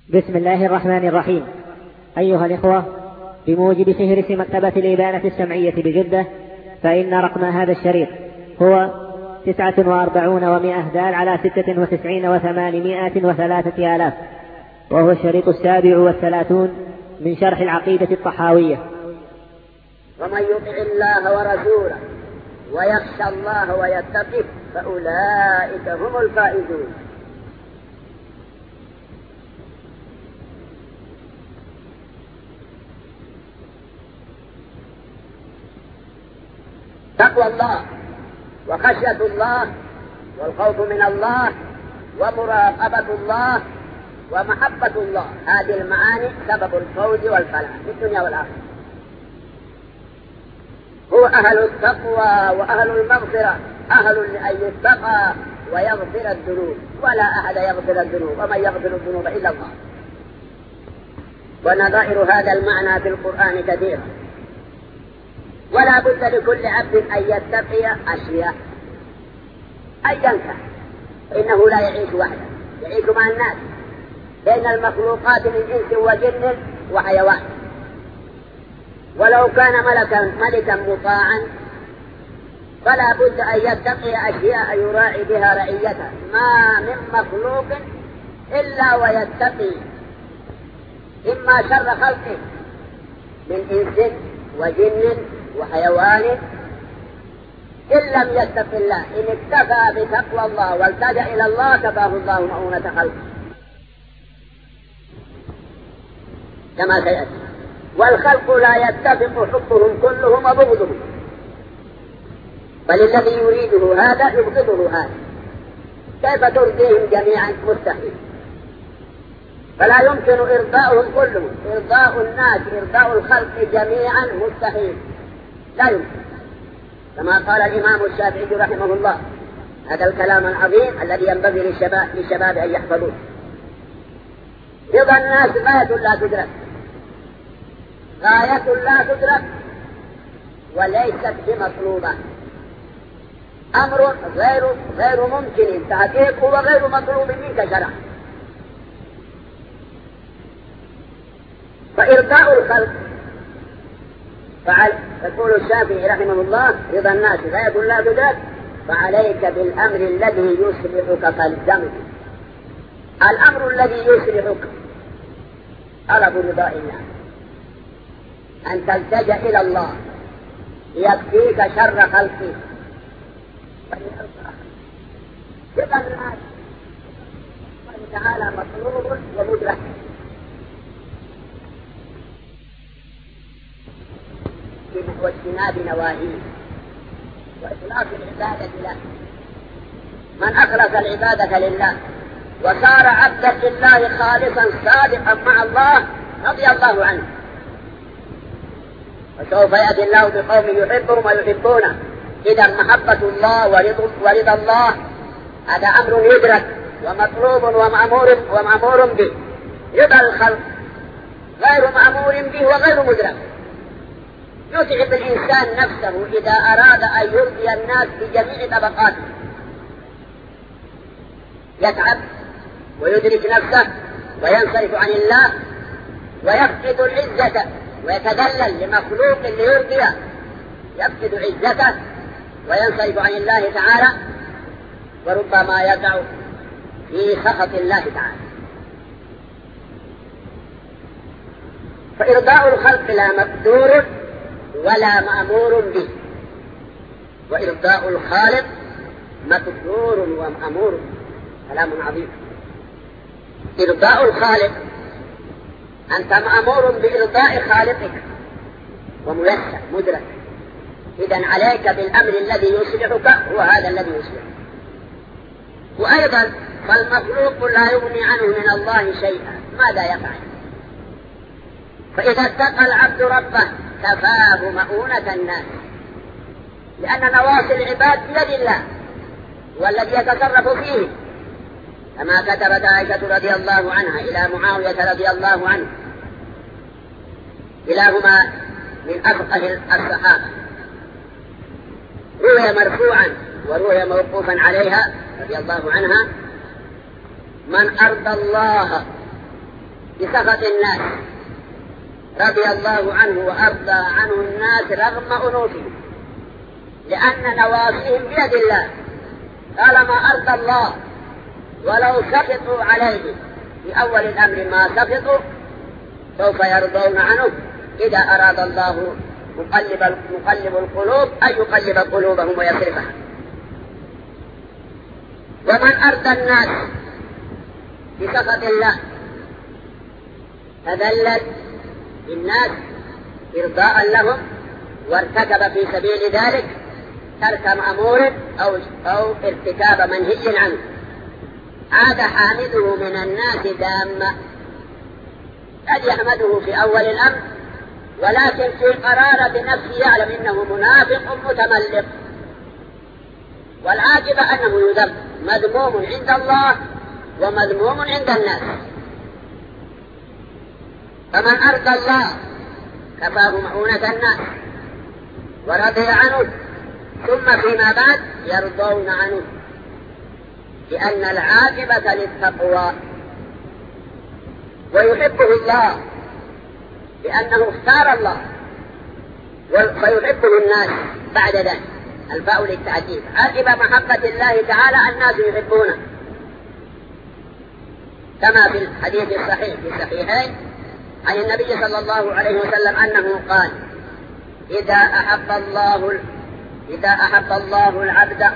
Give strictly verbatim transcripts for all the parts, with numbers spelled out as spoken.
بسم الله الرحمن الرحيم. أيها الإخوة، بموجب فهرس مكتبة الإبانة السمعية بجدة، فإن رقم هذا الشريط هو تسعة وأربعون ومائة دال على ستة وتسعين وثمانمائة وثلاثة آلاف، وهو الشريط السابع والثلاثون من شرح العقيدة الطحاوية. ومن يطع الله ورسوله ويخشى الله ويتقه فأولئك هم الفائزون. تقوى الله وخشية الله والخوف من الله ومراقبة الله ومحبة الله، هذه المعاني سبب الفوز والفلاح في الدنيا والآخرة. هو أهل التقوى وأهل المغفرة، أهل لأن يتقى ويغفر الذنوب، ولا أحد يغفر الذنوب، ومن يغفر الذنوب إلا الله. ونظائر هذا المعنى في القرآن كثيرة، ولا بد لكل عبد أن يتقي أشياء أيا كان، إنه لا يعيش وحده، يعيش مع الناس، بين المخلوقات من إنس وجن وحيوان. ولو كان ملكا ملكا مطاعا فلا بد أن يتقي أشياء يراعي بها رعيته، ما من مخلوق إلا ويتقي إما شر خلقه من إنس وجن وحيوان، إن لم يتق الله، إن اكتفى بتقوى الله والتجأ إلى الله كفاه الله مؤونة خلقه كما سيأتي. والخلق لا يتفق حبهم كلهم وبغضهم، بل الذي يريده هذا يبغضه هذا، كيف ترضيهم جميعا؟ مستحيل. فلا يمكن إرضاؤهم كلهم، إرضاء الناس إرضاء الخلق جميعا مستحيل، لا يمكن. كما قال الإمام الشافعي رحمه الله هذا الكلام العظيم الذي ينبغي للشباب, للشباب أن يحفظوه: رضا الناس غاية لا تدرك، غاية لا تدرك وليست بمطلوبة، أمر غير غير ممكن تحقيقه وغير مطلوب منك شرعا. فإرضاء الخلق فعل يقول الشافعي رحمه الله: رضا الناس غاية لا تدرك، فعليك بالأمر الذي يصلحك فالزمه. الأمر الذي يصلحك طلب رضاء الناس، أن تلتجأ إلى الله يكفيك شر خلقه. رضا الناس تعالى مطلوب ومدرك، واجتناب نواهيه وإخلاص العبادة له. من أخلص العبادة لله وصار عبدا لله خالصا صادقا مع الله رضي الله عنه، وسوف يأتي الله بقوم يحبهم ويحبونه. إذا محبة الله ورضا الله هذا أمر يدرك ومطلوب ومأمور ومأمور به. رضا الخلق غير مأمور به وغير مدرك. يتعب الإنسان نفسه إذا أراد أن يرضي الناس بجميع طبقاته، يتعب ويدرك نفسه وينصرف عن الله ويفقد العزة ويتذلل لمخلوق ليرضيه، يفقد عزته وينصرف عن الله تعالى، وربما يقع في سخط الله تعالى. فإرضاء الخلق لا مقدور ولا مأمور به، وإرضاء الخالق مقدور ومأمور. كلام عظيم. إرضاء الخالق أنت مأمور بإرضاء خالقك وميسر مدرك، إذن عليك بالأمر الذي يصلحك هو هذا الذي يصلحك. وأيضا فالمخلوق لا يغني عنه من الله شيئا، ماذا يفعل؟ فإذا اتقى العبد ربه كفاه مؤونة الناس، لأن نواصي العباد بيد الله والذي يتصرف فيه، كما كتبت عائشة رضي الله عنها إلى معاوية رضي الله عنه، كلاهما من أفقه الصحابة، روي مرفوعا وروي موقوفا عليها رضي الله عنها: من أرضى الله بسخط الناس، رضي الله عنه وأرضى عنه الناس رغم أنوفهم، لأن نواصيهم بيد الله. طالما أرضى الله ولو سخطوا عليه في أول الأمر ما سخطوا، سوف يرضون عنه إذا أراد الله مقلب مقلب القلوب أن يقلب قلوبهم ويصرفها. ومن أرضى الناس بسخط الله تذلل للناس إرضاء لهم، وارتكب في سبيل ذلك ترك مأمور أو, أو ارتكاب منهي عنه، عاد حامده من الناس دامة. قد يحمده في أول الأمر، ولكن في قرار بنفسه يعلم إنه منافق متملق، والعاقبة أنه يذم، مذموم عند الله ومذموم عند الناس. فمن أرضى الله كفاه مؤونة الناس ورضي عنه، ثم فيما بعد يرضون عنه، لأن العاقبة للتقوى. ويحبه الله لأنه اختار الله، فيحبه الناس بعد ذلك. الفاء للتعجيب، عقب محبة الله تعالى الناس يحبونه، كما في الحديث الصحيح في الصحيحين عن النبي صلى الله عليه وسلم أنه قال: إذا أحب الله إذا أحب الله العبد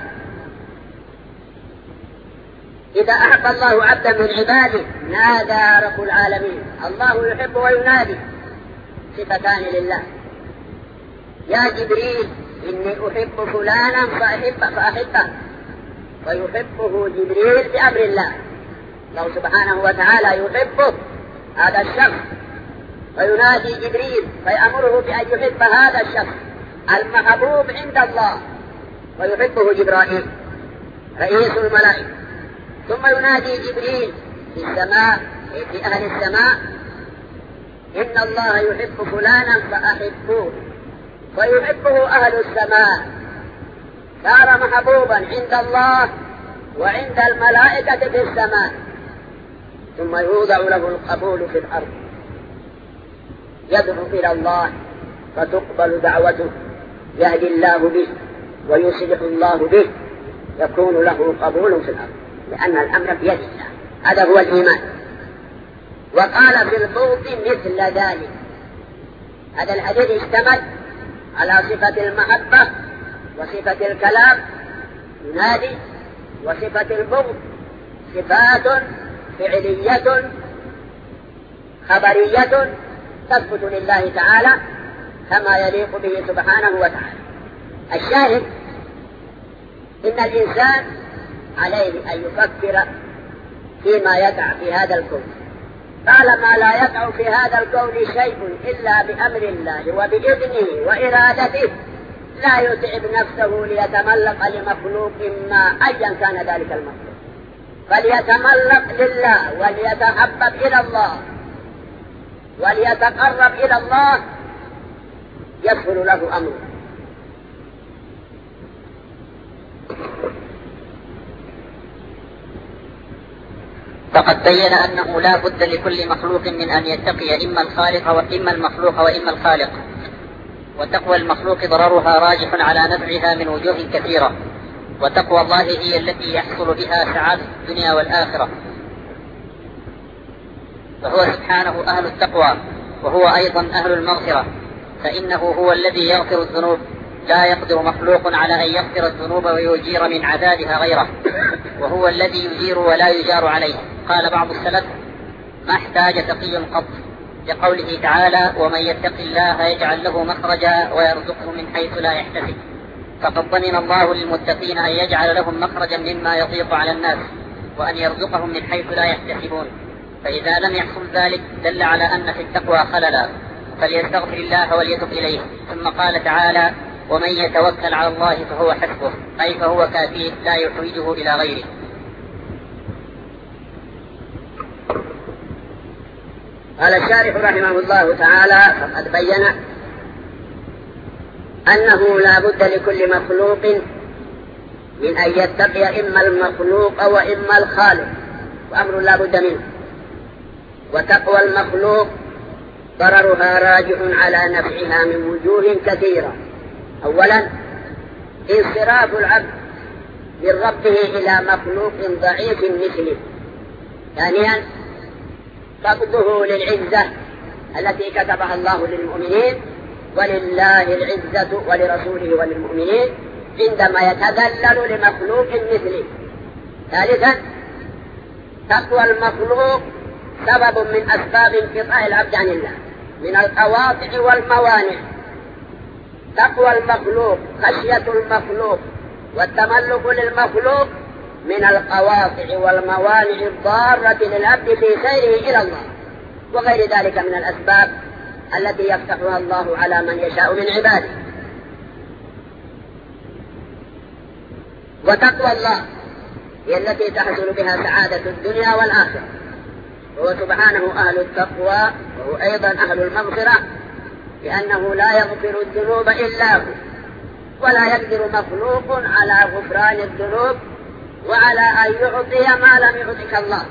إذا أحب الله عبدا من عباده نادى رب العالمين. الله يحب وينادي، صفتان لله. يا جبريل إني أحب فلانا فأحب فأحبه، ويحبه جبريل بأمر الله. الله سبحانه وتعالى يحبه هذا الشخص، فينادي جبريل فيأمره بأن يحب هذا الشخص المحبوب عند الله، ويحبه جبرائيل رئيس الملائكة. ثم ينادي جبريل في السماء في أهل السماء: إن الله يحب فلانا فأحبوه، ويحبه أهل السماء، صار محبوبا عند الله وعند الملائكة في السماء. ثم يوضع له القبول في الأرض، يدعو إلى الله فتقبل دعوته، يهدي الله به ويصلح الله به، يكون له قبول في الأرض، لأن الأمر بيد الله. هذا هو الإيمان. وقال في البغض مثل ذلك. هذا الحديث اشتمل على صفة المحبة وصفة الكلام ينادي، وصفة البغض صفات فعلية خبرية تثبت لله تعالى كما يليق به سبحانه وتعالى. الشاهد إن الإنسان عليه أن يفكر فيما يقع في هذا الكون. طالما لا يقع في هذا الكون شيء إلا بأمر الله وبإذنه وإرادته، لا يتعب نفسه ليتملق لمخلوق ما أيا كان ذلك المخلوق، فليتملق لله وليتحبب إلى الله وليتقرب إلى الله، يسهل له أمره. فقد بين أنه لا بد لكل مخلوق من أن يتقي إما الخالق وإما المخلوق وإما الخالق، وتقوى المخلوق ضررها راجح على نفعها من وجوه كثيرة، وتقوى الله هي التي يحصل بها سعادة الدنيا والآخرة. فهو سبحانه أهل التقوى، وهو أيضا أهل المغفرة، فإنه هو الذي يغفر الذنوب، لا يقدر مخلوق على أن يغفر الذنوب ويجير من عذابها غيره، وهو الذي يجير ولا يجار عليه. قال بعض السلف: ما احتاج تقي قط، لقوله تعالى: ومن يتق الله يجعل له مخرجا ويرزقه من حيث لا يحتسب. فقد ضمن الله للمتقين أن يجعل لهم مخرجا مما يضيق على الناس، وأن يرزقهم من حيث لا يحتسبون. فإذا لم يحصل ذلك دل على أن في التقوى خللا، فليستغفر الله وليتب إليه. ثم قال تعالى: ومن يتوكل على الله فهو حسبه، أي فهو كافيه لا يحوجه إلى غيره. قال الشارح رحمه الله تعالى: فقد بين أنه لا بد لكل مخلوق من أن يتقي إما المخلوق وإما الخالق، وأمر لا بد منه. وتقوى المخلوق ضررها راجع على نفعها من وجوه كثيرة. أولا انصراف العبد من ربه إلى مخلوق ضعيف مثله. ثانيا فقده للعزة التي كتبها الله للمؤمنين، ولله العزة ولرسوله وللمؤمنين عندما يتذلل لمخلوق مثله. ثالثا تقوى المخلوق سبب من أسباب انقطاع العبد عن الله من القواطع والموانع. تقوى المخلوق خشية المخلوق والتملك للمخلوق من القواطع والموانع الضارة للعبد في سيره إلى الله، وغير ذلك من الأسباب التي يفتحها الله على من يشاء من عباده. وتقوى الله هي التي تحصل بها سعادة الدنيا والآخرة، وهو سبحانه أهل التقوى وهو أيضا أهل المغفرة، لأنه لا يغفر الذنوب إلا هو، ولا يقدر مخلوق على غفران الذنوب وعلى أن يعطي ما لم يعطك الله.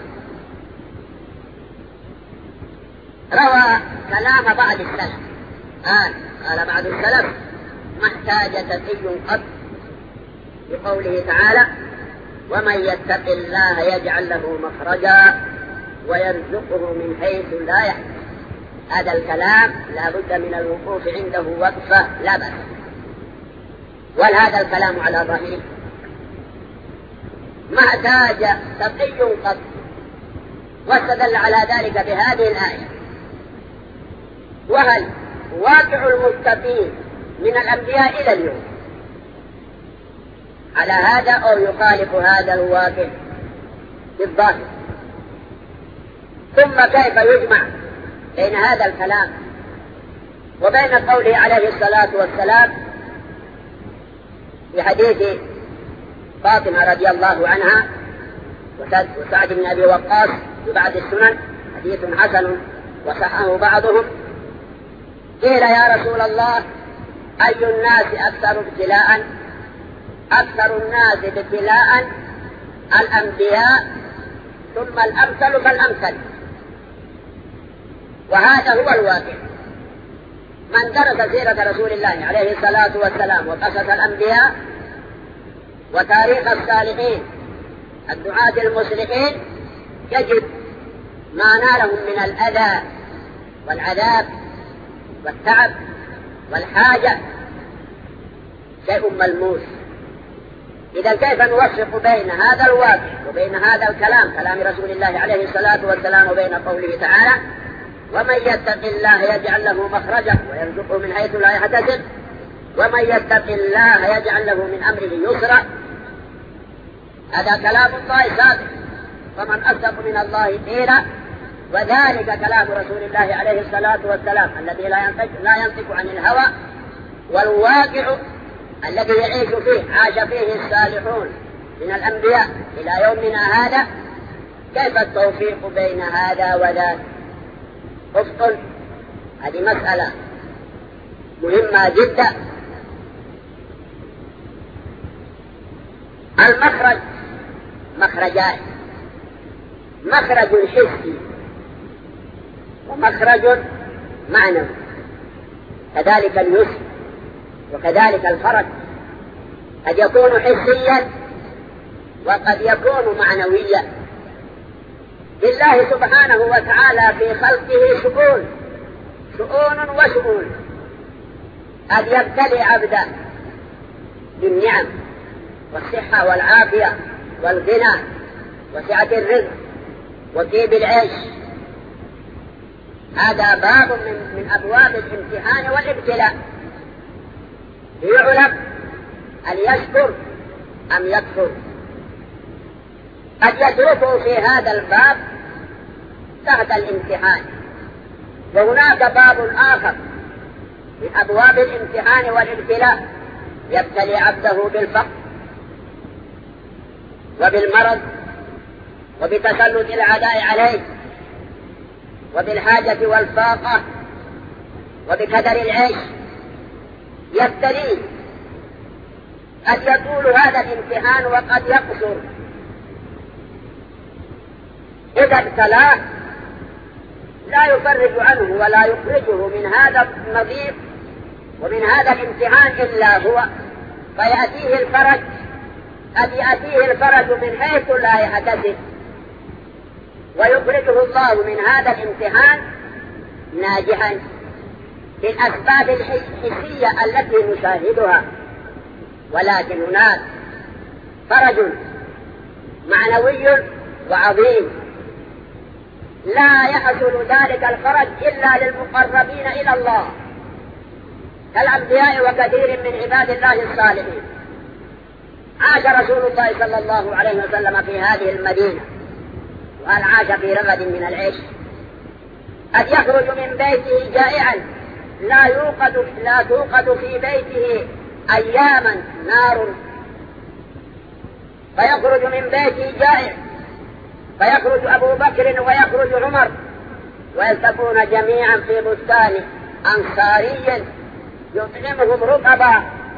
روى كلام بعض السلف قال قال بعض السلف: ما احتاج تقي قط، بقوله تعالى: ومن يتق الله يجعل له مخرجا ويرزقه من حيث لا يحتسب. هذا الكلام لا بد من الوقوف عنده وقفة لا بأس. وهذا الكلام على ظاهره ما احتاج تقي قط، واستدل على ذلك بهذه الآية: وهل واقع المتقين من الأنبياء إلى اليوم على هذا أو يخالف هذا الواقع بالظاهر؟ ثم كيف يجمع بين هذا الكلام وبين قوله عليه الصلاة والسلام في حديث فاطمة رضي الله عنها وسعد بن أبي وقاص في بعض السنن، حديث حسن وصححه بعضهم: قيل يا رسول الله أي الناس أكثر ابتلاء؟ أكثر الناس ابتلاء الأنبياء ثم الأمثل فالأمثل. وهذا هو الواقع. من درس سيرة رسول الله عليه الصلاة والسلام وقصص الأنبياء وتاريخ الصالحين الدعاة المصلحين يجد ما نالهم من الأذى والعذاب والتعب والحاجة شيء ملموس. إذا كيف نوفق بين هذا الواقع وبين هذا الكلام كلام رسول الله عليه الصلاة والسلام وبين قوله تعالى: ومن يتق الله يجعل له مخرجا ويرزقه من حيث لا يحتسب، ومن يتق الله يجعل له من أمره يسرا. هذا كلام الله صادق، ومن أصدق من الله قيلا. وذلك كلام رسول الله عليه الصلاة والسلام الذي لا ينطق لا ينطق عن الهوى، والواقع الذي يعيش فيه عاش فيه الصالحون من الأنبياء إلى يومنا هذا. كيف التوفيق بين هذا وذاك؟ أفضل. هذه مسألة مهمة جدا. المخرج مخرجان: مخرج حسي ومخرج معنوي، كذلك اليسر وكذلك الفرج. قد يكون حسيا وقد يكون معنويا. لله سبحانه وتعالى في خلقه شؤون شؤون وشؤون. قد يبتلي عبدا بالنعم والصحة والعافية والغنى وسعة الرزق وطيب العيش. هذا باب من, من أبواب الامتحان والابتلاء، ليعلم أن يشكر أم يكفر. قد يتركه في هذا الباب تحت الامتحان. وهناك باب آخر من أبواب الامتحان والابتلاء يبتلي عبده بالفقر وبالمرض وبتسلط الأعداء عليه وبالحاجة والفاقة وبكدر العيش. يبتليه. قد يطول هذا الامتحان وقد يقصر. إذا ابتلاه لا يفرج عنه ولا يخرجه من هذا النظير ومن هذا الامتحان إلا هو، فيأتيه الفرج قد يأتيه الفرج من حيث لا يحتسب، ويخرجه الله من هذا الامتحان ناجحا بالأسباب الحسية التي نشاهدها. ولكن هناك فرج معنوي وعظيم لا يحصل ذلك الفرج إلا للمقربين إلى الله كالأنبياء وكثير من عباد الله الصالحين. عاش رسول الله صلى الله عليه وسلم في هذه المدينة، وهل عاش في رغد من العيش، قد يخرج من بيته جائعا لا يوقد لا توقد في بيته أياما نار، فيخرج من بيته جائع، فيخرج أبو بكر ويخرج عمر ويلتقون جميعا في بستان أنصاري يطعمهم رطبا،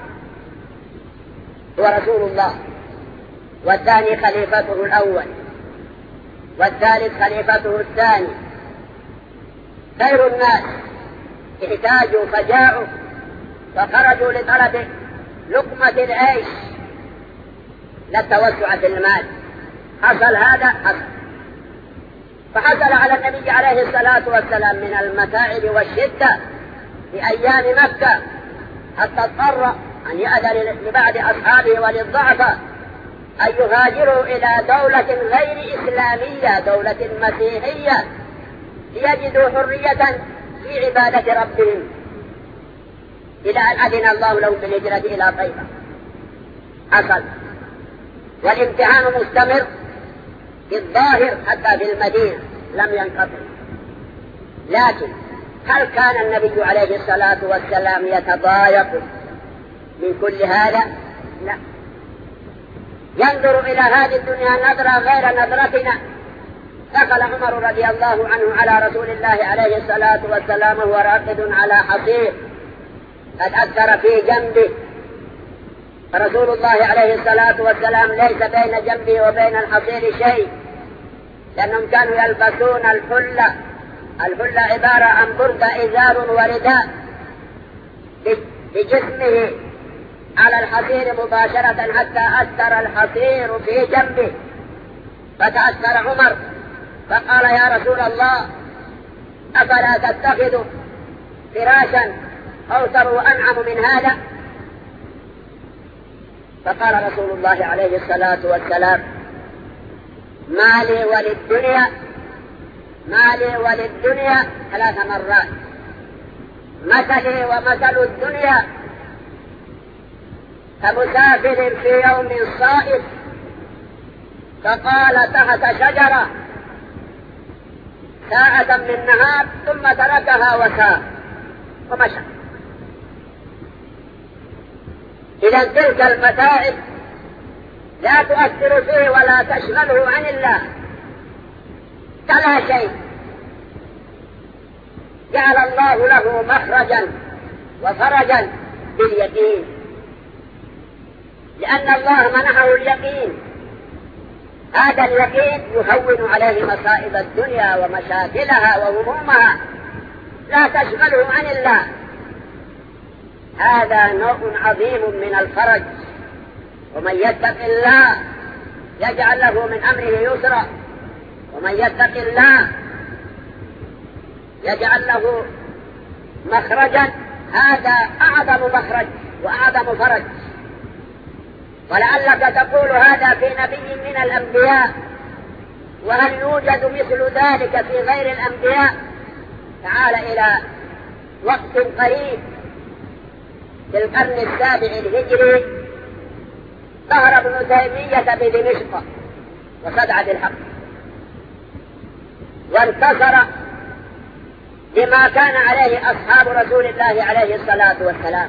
هو رسول الله، والثاني خليفته الأول، والثالث خليفته الثاني، خير الناس احتاجوا فجاعوا فخرجوا لطلب لقمة العيش لا التوسع في المال. حصل هذا حصل، فحصل على النبي عليه الصلاة والسلام من المتاعب والشدة في أيام مكة حتى اضطر أن يأذن لبعض أصحابه وللضعفاء أن يهاجروا إلى دولة غير إسلامية، دولة مسيحية، ليجدوا حرية في عبادة ربهم، إلى أن أذن الله لهم بالهجرة إلى طيبة. حصل، والامتحان مستمر في الظاهر حتى في المدينة لم ينقطع. لكن هل كان النبي عليه الصلاة والسلام يتضايق من كل هذا؟ لا، ينظر إلى هذه الدنيا نظرة غير نظرتنا. دخل عمر رضي الله عنه على رسول الله عليه الصلاة والسلام وهو راقد على حصير قد أثر في جنبه، فرسول الله عليه الصلاة والسلام ليس بين جنبه وبين الحصير شيء، لأنهم كانوا يلبسون الحلة. الحلة عبارة عن بردة إزار ورداء بجسمه على الحصير مباشرة حتى أثر الحصير في جنبه، فتأثر عمر فقال: يا رسول الله، أفلا تتخذ فراشا أوثر وأنعم من هذا؟ فقال رسول الله عليه الصلاة والسلام: ما لي وللدنيا ما لي وللدنيا ثلاث مرات، مثلي ومثل الدنيا كمسافر في يوم صائف فقال تحت شجرة ساعة من نهار ثم تركها وسار ومشى. إذا تلك المتاعب لا تؤثر فيه ولا تشغله عن الله كلا شيء. جعل الله له مخرجا وفرجا باليقين، لأن الله منحه اليقين. هذا اليقين يهون عليه مصائب الدنيا ومشاكلها وهمومها، لا تشغله عن الله. هذا نوع عظيم من الفرج. ومن يتق الله يجعل له من أمره يسرا، ومن يتق الله يجعل له مخرجا. هذا أعظم مخرج وأعظم فرج. ولعلك تقول هذا في نبي من الأنبياء، وهل يوجد مثل ذلك في غير الأنبياء؟ تعال إلى وقت قريب في القرن السابع الهجري ظهر ابن تيمية بدمشق وصدع بالحق، وانتصر بما كان عليه أصحاب رسول الله عليه الصلاة والسلام،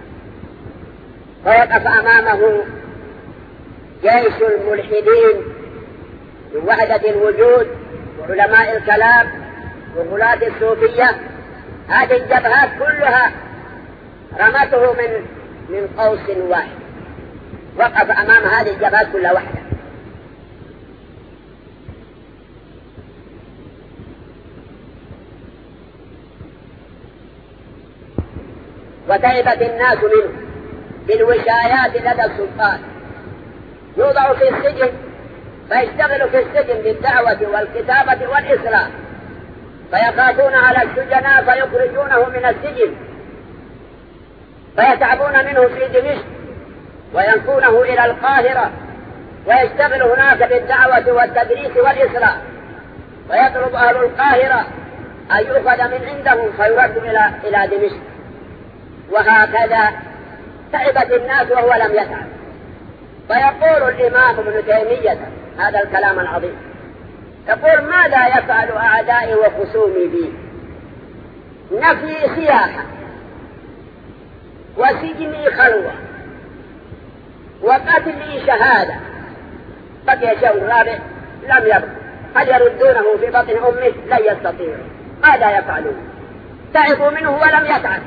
ويقف أمامه جيش الملحدين من وحدة الوجود وعلماء الكلام وغلاة الصوفية. هذه الجبهات كلها رمته من من قوس واحد، وقف أمام هذه الجبهات كلها وحده. وتعبت الناس منه بالوشايات لدى السلطان. يوضع في السجن فيشتغل في السجن بالدعوة والكتابة والإصلاح، فيخافون على السجناء فيخرجونه من السجن، فيتعبون منه في دمشق وينقونه إلى القاهرة ويشتغل هناك بالدعوة والتدريس والإصلاح، ويطلب أهل القاهرة أن يؤخذ من عندهم فيرد إلى إلى دمشق. وهكذا تعبت الناس وهو لم يتعب. فيقول الإمام ابن تيمية هذا الكلام العظيم، يقول: ماذا يفعل أعدائي وخصومي بي؟ نفي سياحة، وسجني خلوة، وقتلي شهادة، بقي شيء رابع لم يبق. هل يردونه في بطن أمه؟ لن يستطيعوا. ماذا يفعلون؟ تعبوا منه ولم يتعب.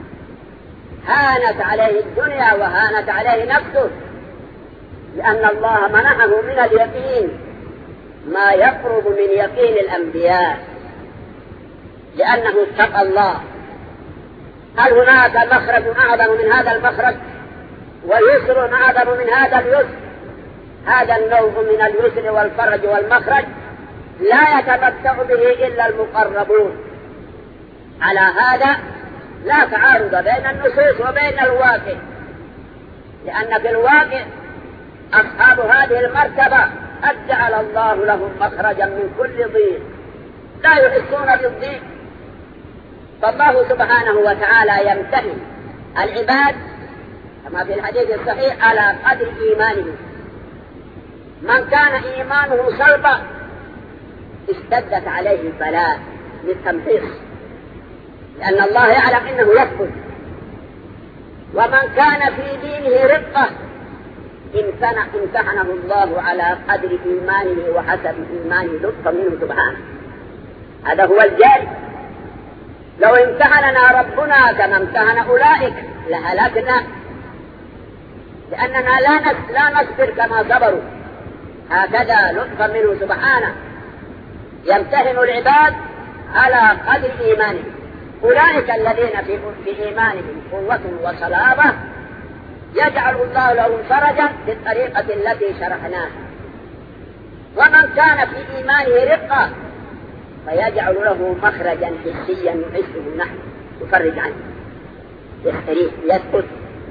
هانت عليه الدنيا وهانت عليه نفسه، لأن الله منحه من اليقين ما يقرب من يقين الأنبياء، لأنه اتقى الله. هل هناك مخرج أعظم من هذا المخرج؟ ويسر أعظم من هذا اليسر؟ هذا النوع من اليسر والفرج والمخرج لا يتمتع به إلا المقربون. على هذا لا تعارض بين النصوص وبين الواقع، لأن في الواقع أصحاب هذه المرتبة قد جعل الله لهم مخرجا من كل ضيق، لا يحسون بالضيق. فالله سبحانه وتعالى يمتحن العباد كما في الحديث الصحيح على قدر إيمانه. من كان إيمانه صلبا اشتدت عليه البلاء للتمحيص، لأن الله يعلم إنه يثبت. ومن كان في دينه رقة امتحنه الله على قدر إيمانه وحسب إيمانه لطفا منه سبحانه. هذا هو الجاري. لو امتحننا ربنا كما امتحن أولئك لهلكنا، لأننا لا لا نصبر كما صبروا. هكذا لطفا منه سبحانه يمتحن العباد على قدر إيمانهم. أولئك الذين في, في إيمانهم قوة وصلابة يجعل الله لهم فرجا بالطريقة التي شرحناها. ومن كان في إيمانه رقة فيجعل له مخرجا حسيا يحسه نحن يفرج عنه، يستريح يثبت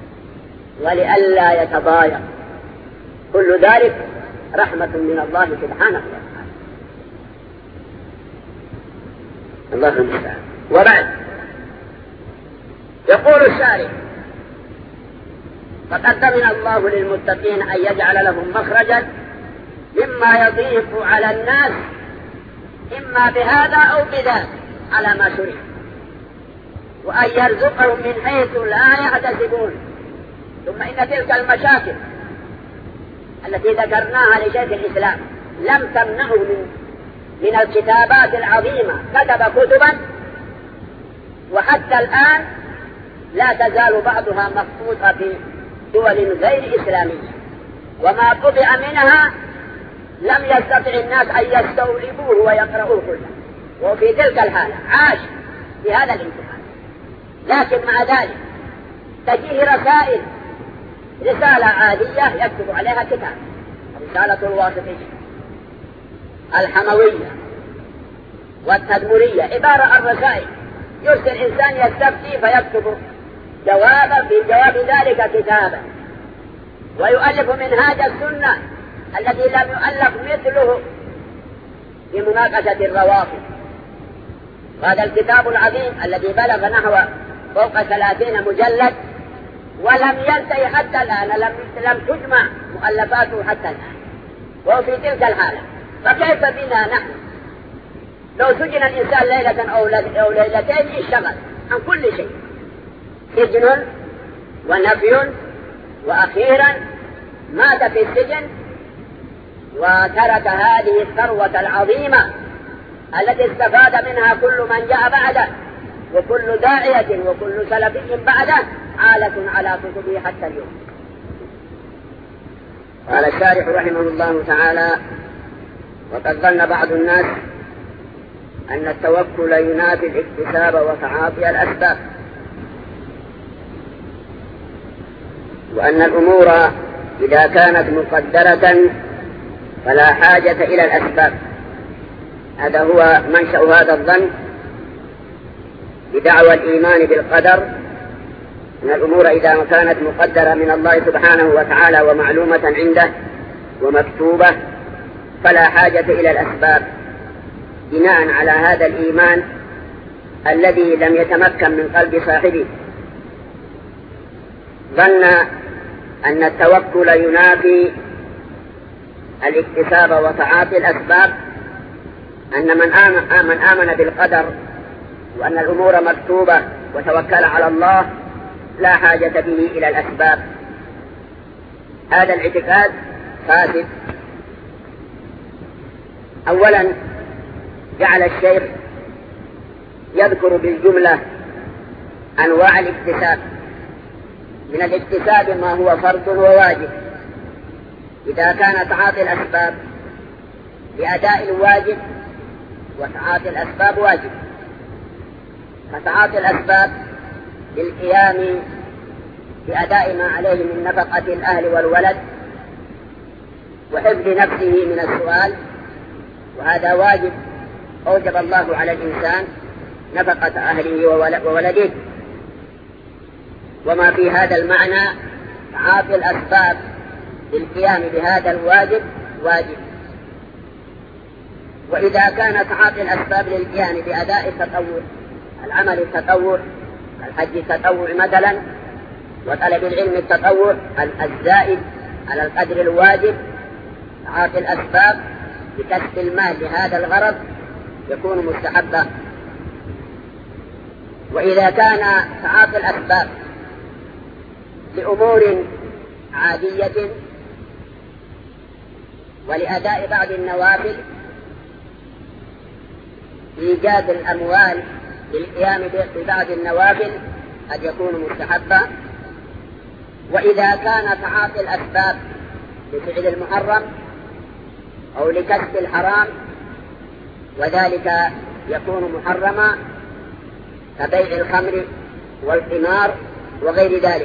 ولئلا يتضايق. كل ذلك رحمة من الله سبحانه وتعالى. الله المستعان. وبعد يقول الشارع: فقد ضمن الله للمتقين أن يجعل لهم مخرجا مما يضيق على الناس إما بهذا أو بذاك على ما شرع، وأن يرزقهم من حيث لا يحتسبون. ثم إن تلك المشاكل التي ذكرناها لشيخ الإسلام لم تمنعه من من الكتابات العظيمة. كتب كتبا وحتى الآن لا تزال بعضها مخطوطة في دول غير إسلامية، وما طبع منها لم يستطع الناس أن يستوعبوه ويقرؤوه كله. وفي تلك الحالة عاش في هذا الامتحان. لكن مع ذلك تجيه رسائل، رسالة عادية يكتب عليها كتاب، رسالة الواسطية، الحموية والتدمرية، عبارة عن رسائل يرسل إنسان يستفتي فيكتب جوابا في جواب ذلك كتابا، ويؤلف منهاج السنة الذي لم يؤلف مثله في مناقشة الروافض. هذا الكتاب العظيم الذي بلغ نحو فوق ثلاثين مجلد ولم ينتهي حتى الآن، لم, لم تجمع مؤلفاته حتى الآن، وهو في تلك الحالة. فكيف بنا نحن لو سجن الإنسان ليلة أو ليلتين انشغل عن كل شيء، سجن ونفي، وأخيرا مات في السجن وترك هذه الثروة العظيمة التي استفاد منها كل من جاء بعده، وكل داعية وكل سلفي بعده عالة على كتبه حتى اليوم. قال الشارح رحمه الله تعالى: وقد ظن بعض الناس أن التوكل ينافي الاكتساب وتعاطي الأسباب، وأن الأمور إذا كانت مقدرة فلا حاجة إلى الأسباب. هذا هو منشأ هذا الظن بدعوى الإيمان بالقدر، أن الأمور إذا كانت مقدرة من الله سبحانه وتعالى ومعلومة عنده ومكتوبة فلا حاجة إلى الأسباب، بناء على هذا الإيمان الذي لم يتمكن من قلب صاحبه. ظن أن التوكل ينافي الاكتساب وتعاطي الأسباب، أن من آمن, من آمن بالقدر وأن الأمور مكتوبة وتوكل على الله لا حاجة به إلى الأسباب. هذا الاعتقاد فاسد. أولا جعل الشيخ يذكر بالجملة أنواع الاكتساب. من الاكتساب ما هو فرض وواجب. إذا كان تعاطي الأسباب لأداء الواجب وتعاطي الأسباب واجب، فتعاطي الأسباب للقيام بأداء ما عليه من نفقة الأهل والولد وحفظ نفسه من السؤال، وهذا واجب أوجب الله على الإنسان نفقة أهله وولده. وما في هذا المعنى تعاطي الأسباب للقيام بهذا الواجب واجب. وإذا كان تعاطي الأسباب للقيام بأداء التطوع، العمل التطوع، الحج التطوع مثلا، وطلب العلم التطوع الزائد على القدر الواجب، تعاطي الأسباب بكسب المال لهذا الغرض يكون مستحبا. وإذا كان تعاطي الأسباب لأمور عادية ولأداء بعض النوافل، إيجاد الأموال للقيام ببعض النوافل قد يكون مستحبا. وإذا كان تعاطي الأسباب لفعل المحرم أو لكسب الحرام وذلك يكون محرما كبيع الخمر والقمار وغير ذلك.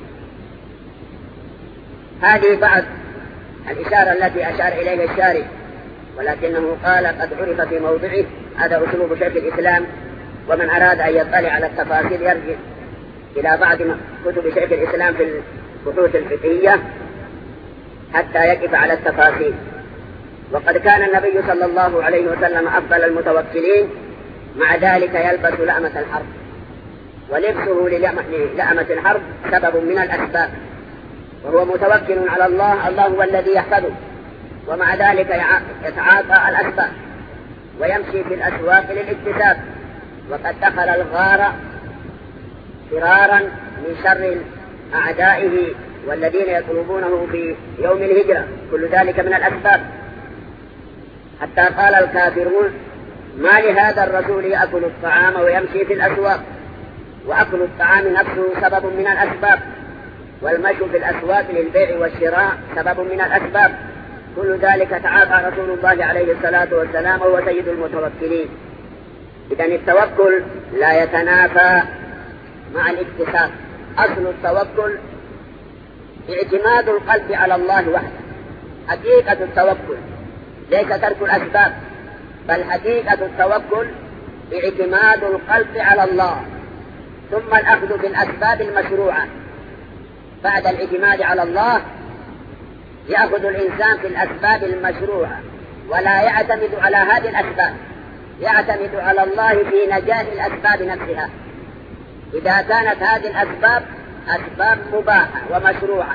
هذه بعض الإشارة التي أشار إليها الشارع، ولكنه قال قد عرف في موضعه. هذا أسلوب شيخ الإسلام، ومن أراد أن يطلع على التفاصيل يرجع إلى بعض كتب شيخ الإسلام في البحوث الفقهية حتى يقف على التفاصيل. وقد كان النبي صلى الله عليه وسلم أفضل المتوكلين، مع ذلك يلبس لأمة الحرب، ولبسه للأمة الحرب سبب من الأسباب، وهو متوكل على الله، الله هو الذي يحفظه، ومع ذلك يتعاطى الأسباب ويمشي في الأسواق للاكتساب. وقد دخل الغار فرارا من شر أعدائه والذين يطلبونه في يوم الهجرة، كل ذلك من الأسباب. حتى قال الكافرون ما لهذا الرسول يأكل الطعام ويمشي في الأسواق، وأكل الطعام نفسه سبب من الأسباب، والمشي في الأسواق للبيع والشراء سبب من الأسباب. كل ذلك تعاطى رسول الله عليه الصلاة والسلام وهو سيد المتوكلين. إذن التوكل لا يتنافى مع الاكتساب. أصل التوكل اعتماد القلب على الله وحده. حقيقة التوكل ليس ترك الأسباب، بل حقيقة التوكل اعتماد القلب على الله، ثم الأخذ بالأسباب المشروعة. بعد الاعتماد على الله يأخذ الإنسان في الأسباب المشروعة، ولا يعتمد على هذه الأسباب، يعتمد على الله في نجاح الأسباب نفسها. إذا كانت هذه الأسباب أسباب مباحة ومشروعة.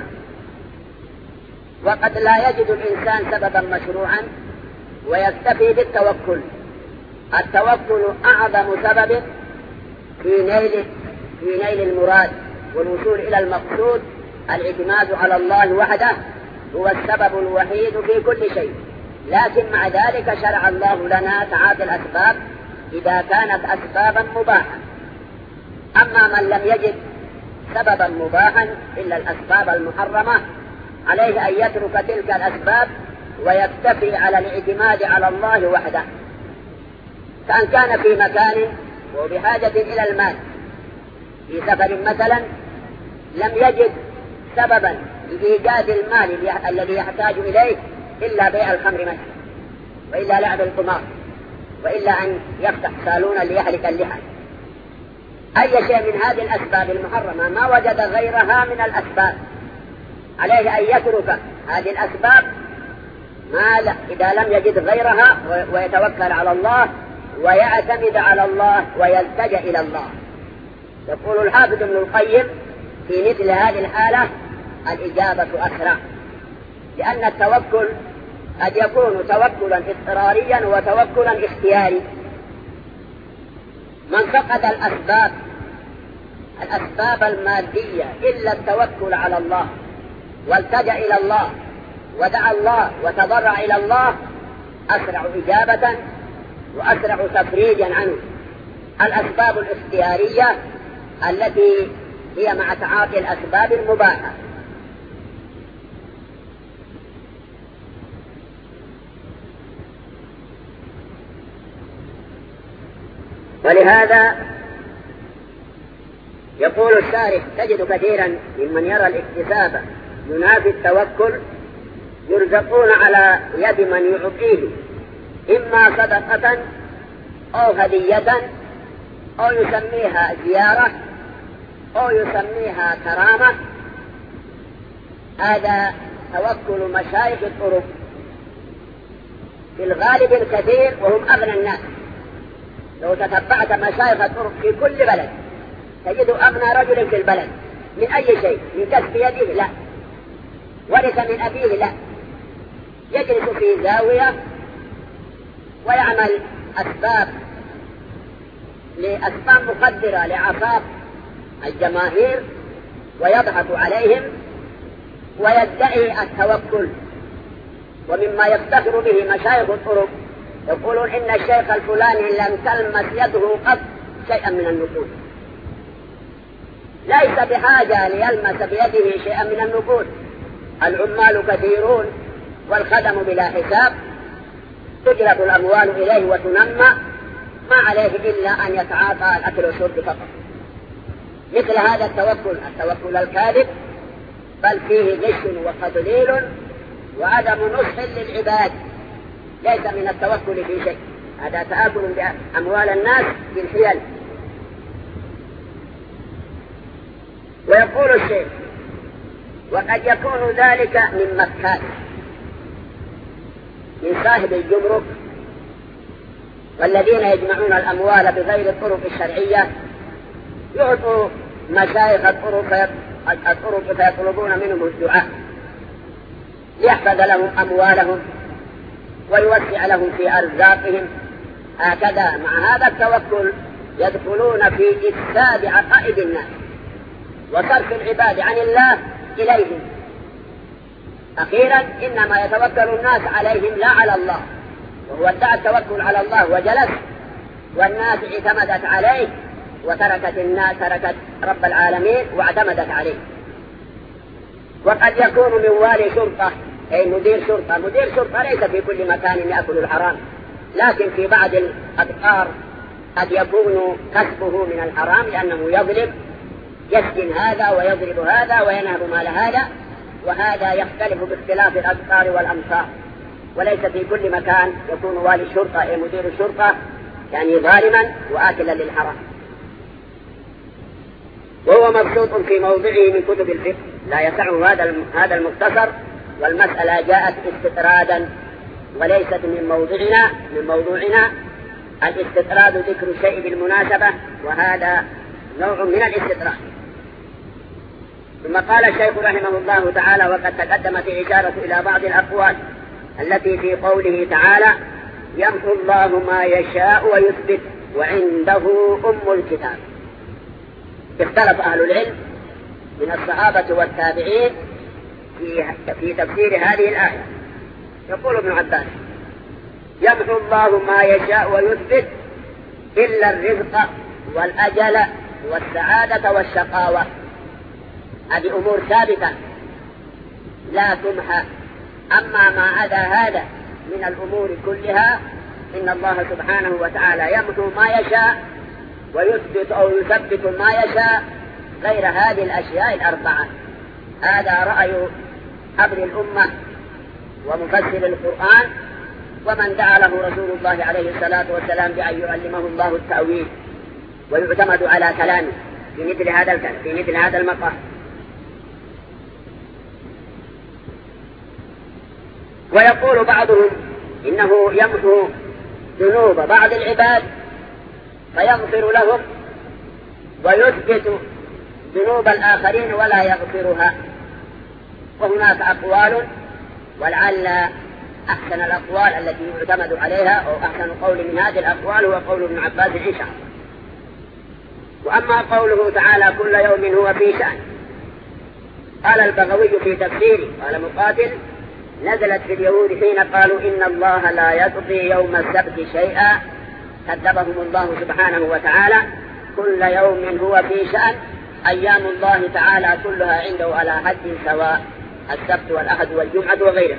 وقد لا يجد الإنسان سببا مشروعا ويكتفي بالتوكل. التوكل أعظم سبب في نيل في نيل المراد والوصول إلى المقصود. الاعتماد على الله وحده هو السبب الوحيد في كل شيء، لكن مع ذلك شرع الله لنا تعاطي الأسباب إذا كانت أسبابا مباحة. أما من لم يجد سببا مباحا إلا الأسباب المحرمة عليه أن يترك تلك الأسباب ويكتفي على الاعتماد على الله وحده. فأن كان في مكان وبحاجة إلى المال في سفر مثلا، لم يجد سببا لإيجاد المال الذي يحتاج إليه إلا بيع الخمر مثلا، وإلا لعب القمار، وإلا أن يفتح صالونا ليحلق اللحى. أي شيء من هذه الأسباب المحرمة ما وجد غيرها من الأسباب عليه أن يترك هذه الأسباب ما لا إذا لم يجد غيرها، ويتوكل على الله ويعتمد على الله ويلتجأ إلى الله. يقول الحافظ ابن القيم في مثل هذه الحالة الإجابة أسرع، لأن التوكل قد يكون توكلا اضطراريا وتوكلا اختياري. من فقد الأسباب الأسباب المادية إلا التوكل على الله والتجأ إلى الله ودعا الله وتضرع إلى الله أسرع إجابة وأسرع تفريجا عنه. الأسباب الاختيارية التي هي مع تعاطي الأسباب المباحة. ولهذا يقول الشارح: تجد كثيرا ممن يرى الاكتساب ينافي التوكل يرزقون على يد من يعطيه إما صدقة أو هدية أو يسميها زيارة أو يسميها كرامة. هذا توكل مشايخ الطرق في الغالب الكثير، وهم أغنى الناس. لو تتبعت مشايخ الطرق في كل بلد تجد أغنى رجل في البلد من أي شيء، من كسب يده لا، ورث من أبيه لا، يجلس في زاوية ويعمل أسباب لأسباب مقدرة لعصاب الجماهير ويضحك عليهم ويدعي التوكل. ومما يفتخر به مشايخ الطرق يقولون إن الشيخ الفلاني لم تلمس يده قط شيئا من النقود، ليس بحاجة ليلمس بيده شيئا من النقود. العمال كثيرون والخدم بلا حساب، تجلب الأموال إليه وتنمى، ما عليه إلا أن يتعاطى الأكل والشرب فقط. مثل هذا التوكل التوكل الكاذب بل فيه غش وتضليل وعدم نصح للعباد، ليس من التوكل في شيء. هذا تآكل بأموال الناس بالحيل. ويقول الشيخ: وقد يكون ذلك من مكان من صاحب الجمرك والذين يجمعون الأموال بغير الطرق الشرعية، يعطوا مشايخ الطرق الطرق فيطلبون منهم الدعاء ليحفظ لهم أموالهم ويوسع لهم في أرزاقهم. هكذا مع هذا التوكل يدخلون في إفساد عقائد الناس وصرف العباد عن الله إليهم. أخيرا إنما يتوكل الناس عليهم لا على الله، وهو ادعى التوكل على الله وجلس والناس اعتمدت عليه وتركت الناس تركت رب العالمين واعتمدت عليه. وقد يكون من والي شرطة أي مدير شرطة. مدير شرطة ليس في كل مكان يأكل الحرام، لكن في بعض الأذكار قد يكون كسبه من الحرام لأنه يظلم، يسجن هذا ويضرب هذا وينهب مال هذا، وهذا يختلف باختلاف الأذكار والأمصار. وليس في كل مكان يكون والي الشرطة أي مدير الشرطة يعني ظالما وآكلا للحرام. وهو مبسوط في موضعه من كتب الفقه، لا يسعه هذا هذا المختصر، والمسألة جاءت استطرادا وليست من موضعنا من موضوعنا. الاستطراد ذكر الشيء بالمناسبة، وهذا نوع من الاستطراد. ثم قال الشيخ رحمه الله تعالى: وقد تقدمت الإشارة إلى بعض الأقوال التي في قوله تعالى: يمحو الله ما يشاء ويثبت وعنده أم الكتاب. اختلف أهل العلم من الصحابة والتابعين في في تفسير هذه الآية. يقول ابن عباس: يمحو الله ما يشاء ويثبت إلا الرزق والأجل والسعادة والشقاوة. هذه أمور ثابتة لا تمحى. أما ما عدا هذا من الأمور كلها إن الله سبحانه وتعالى يمحو ما يشاء ويثبت أو يثبت ما يشاء غير هذه الأشياء الأربعة. هذا رأي حبر الأمة ومفسر القرآن ومن دعا له رسول الله عليه الصلاة والسلام بأن يعلمه الله التأويل ويعتمد على كلامه في مثل هذا الكلام في مثل هذا المقام. ويقول بعضهم إنه يمحو ذنوب بعض العباد فيغفر لهم ويثبت ذنوب الآخرين ولا يغفرها. وهناك أقوال، ولعل أحسن الأقوال التي يعتمد عليها أو أحسن قول من هذه الأقوال هو قول ابن عباس إن شاء الله. وأما قوله تعالى كل يوم هو في شأن، قال البغوي في تفسيره قال مقاتل نزلت في اليهود حين قالوا إن الله لا يقضي يوم السبت شيئا كذبهم الله سبحانه وتعالى. كل يوم هو في شأن، أيام الله تعالى كلها عنده على حد سواء، السبت والأحد والجمعة وغيرها.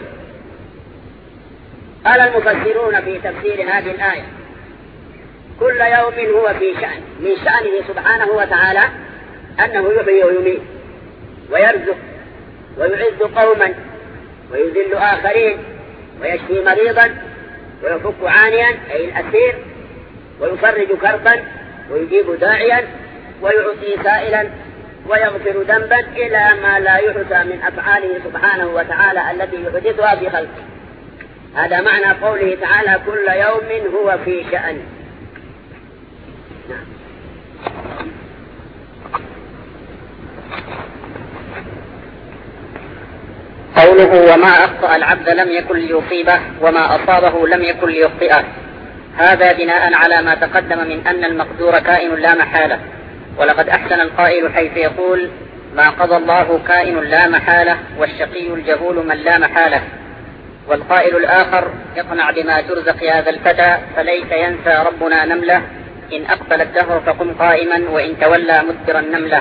قال المفسرون في تفسير هذه الآية كل يوم هو في شأن، من شأنه سبحانه وتعالى أنه يحيي ويميت ويرزق ويعز قوما ويذل آخرين ويشفي مريضا ويفك عانيا أي الأسير ويفرج كربا ويجيب داعيا ويعطي سائلا ويغفر ذنبا إلى ما لا يحصى من أفعاله سبحانه وتعالى التي يحدثها في خلقه. هذا معنى قوله تعالى كل يوم هو في شأن. نعم. قوله وما أخطأ العبد لم يكن ليصيبه وما أصابه لم يكن ليخطئه، هذا بناء على ما تقدم من أن المقدور كائن لا محالة. ولقد أحسن القائل حيث يقول ما قضى الله كائن لا محالة والشقي الجهول من لا محالة. والقائل الآخر اقنع بما ترزق يا ذا الفتى فليس ينسى ربنا نملة إن أقبل الدهر فقم قائما وإن تولى مدبر النملة.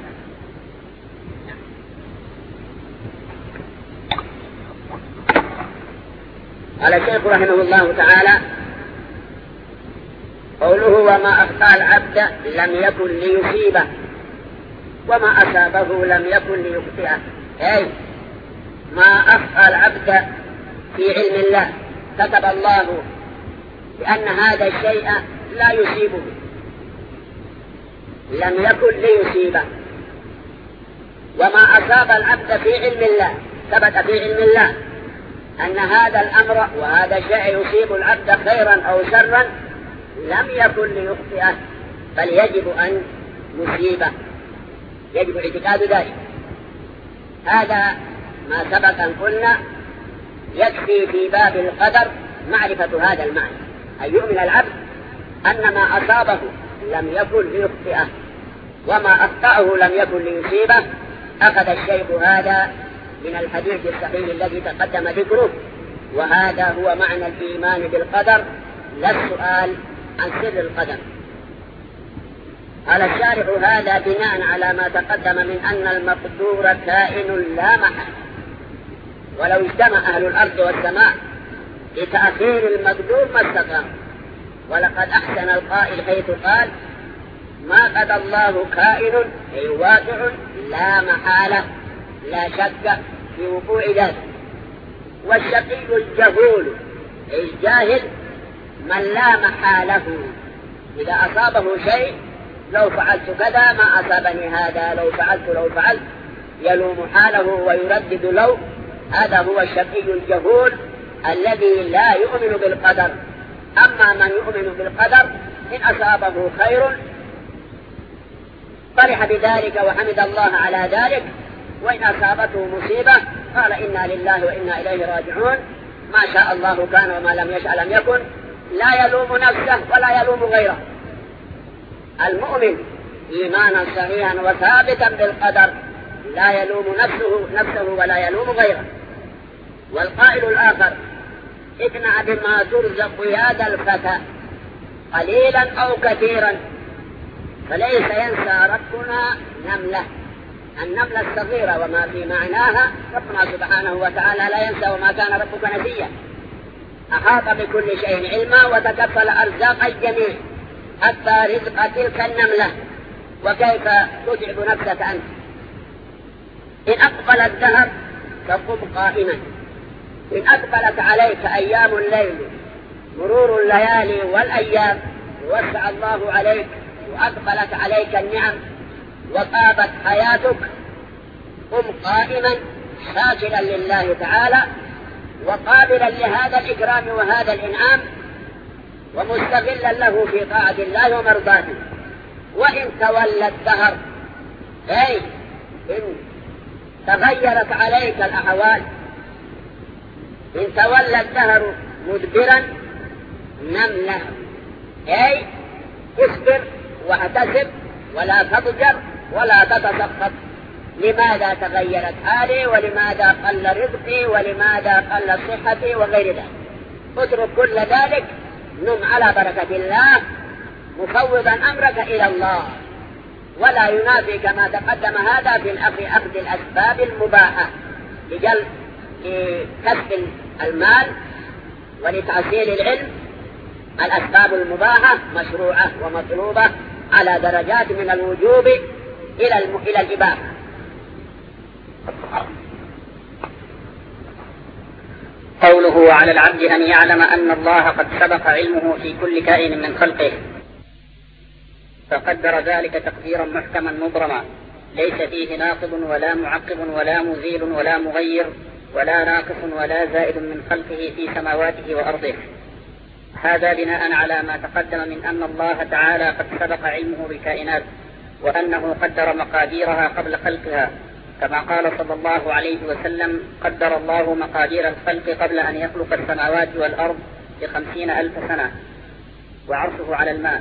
قال الشيخ رحمه الله تعالى قوله وما أخطأ العبد لم يكن ليصيبه وما أصابه لم يكن ليخطئه، أي ما أخطأ العبد في علم الله كتب الله بأن هذا الشيء لا يصيبه لم يكن ليصيبه، وما أصاب العبد في علم الله ثبت في علم الله أن هذا الأمر وهذا الشيء يصيب العبد خيرا أو شرا لم يكن ليخطئه بل يجب أن يصيبه، يجب اعتقاد ذلك. هذا ما سبق أن قلنا يكفي في باب القدر معرفة هذا المعنى، أن يؤمن العبد أن ما أصابه لم يكن ليخطئه وما أخطأه لم يكن ليصيبه. أخذ الشيخ هذا من الحديث الصحيح الذي تقدم ذكره، وهذا هو معنى الإيمان بالقدر لا السؤال عن سر القدر. قال الشارح هذا بناء على ما تقدم من أن المقدور كائن لا محل، ولو اجتمع أهل الأرض والسماء لتأخير المقدور ما استقام. ولقد أحسن القائل حيث قال ما قضى الله كائن أي واقع لا محالة لا شك في وقوع ذلك. والشقي الجهول أي الجاهل من لا محالة، إذا أصابه شيء لو فعلت كذا ما أصابني هذا، لو فعلت لو فعلت يلوم حاله ويردد لو. هذا هو الشقي الجهول الذي لا يؤمن بالقدر. أما من يؤمن بالقدر إن أصابه خير فرح بذلك وحمد الله على ذلك، وإن أصابته مصيبة قال إنا لله وإنا إليه راجعون، ما شاء الله كان وما لم يشاء لم يكن، لا يلوم نفسه ولا يلوم غيره. المؤمن إيمانا صحيحا وثابتا بالقدر لا يلوم نفسه نفسه ولا يلوم غيره. والقائل الآخر اقنع بما ترزق يا ذا الفتى قليلا أو كثيرا فليس ينسى ربنا نملة. النملة الصغيرة وما في معناها ربنا سبحانه وتعالى لا ينسى وما كان ربك نسيا، أحاط بكل شيء علما وتكفل أرزاق الجميع حتى رزق تلك النملة. وكيف تتعب نفسك أنت؟ إن أقبل الدهر فقم قائما، إن أقبلت عليك أيام الليل مرور الليالي والأيام ووسع الله عليك وأقبلت عليك النعم وطابت حياتك، قم قائما شاكرا لله تعالى وقابلا لهذا الإكرام وهذا الإنعام ومستغلا له في طاعة الله ومرضاته. وإن تولى الدهر، أي إن تغيرت عليك الأحوال، إن تولى الدهر مدبرا نم له، أي اصبر واحتسب ولا تضجر ولا تتسخط. لماذا تغيرت حالي ولماذا قل رزقي ولماذا قل صحتي وغير ذلك؟ اترك كل ذلك، نم على بركة الله مفوضا أمرك إلى الله، ولا ينافي كما تقدم هذا في الأخذ أخذ الأسباب المباحة لجلب كسب المال ولتحصيل العلم. الأسباب المباحة مشروعة ومطلوبة على درجات من الوجوب إلى إلى الإباحة. قوله وعلى العبد أن يعلم أن الله قد سبق علمه في كل كائن من خلقه، فقدر ذلك تقديرا محكما مبرما ليس فيه ناقض ولا معقب ولا مزيل ولا مغير ولا ناقص ولا زائد من خلقه في سماواته وأرضه. هذا بناء على ما تقدم من أن الله تعالى قد سبق علمه بالكائنات وأنه قدر مقاديرها قبل خلقها، كما قال صلى الله عليه وسلم: قدر الله مقادير الخلق قبل أن يخلق السماوات والأرض بخمسين ألف سنة وعرشه على الماء.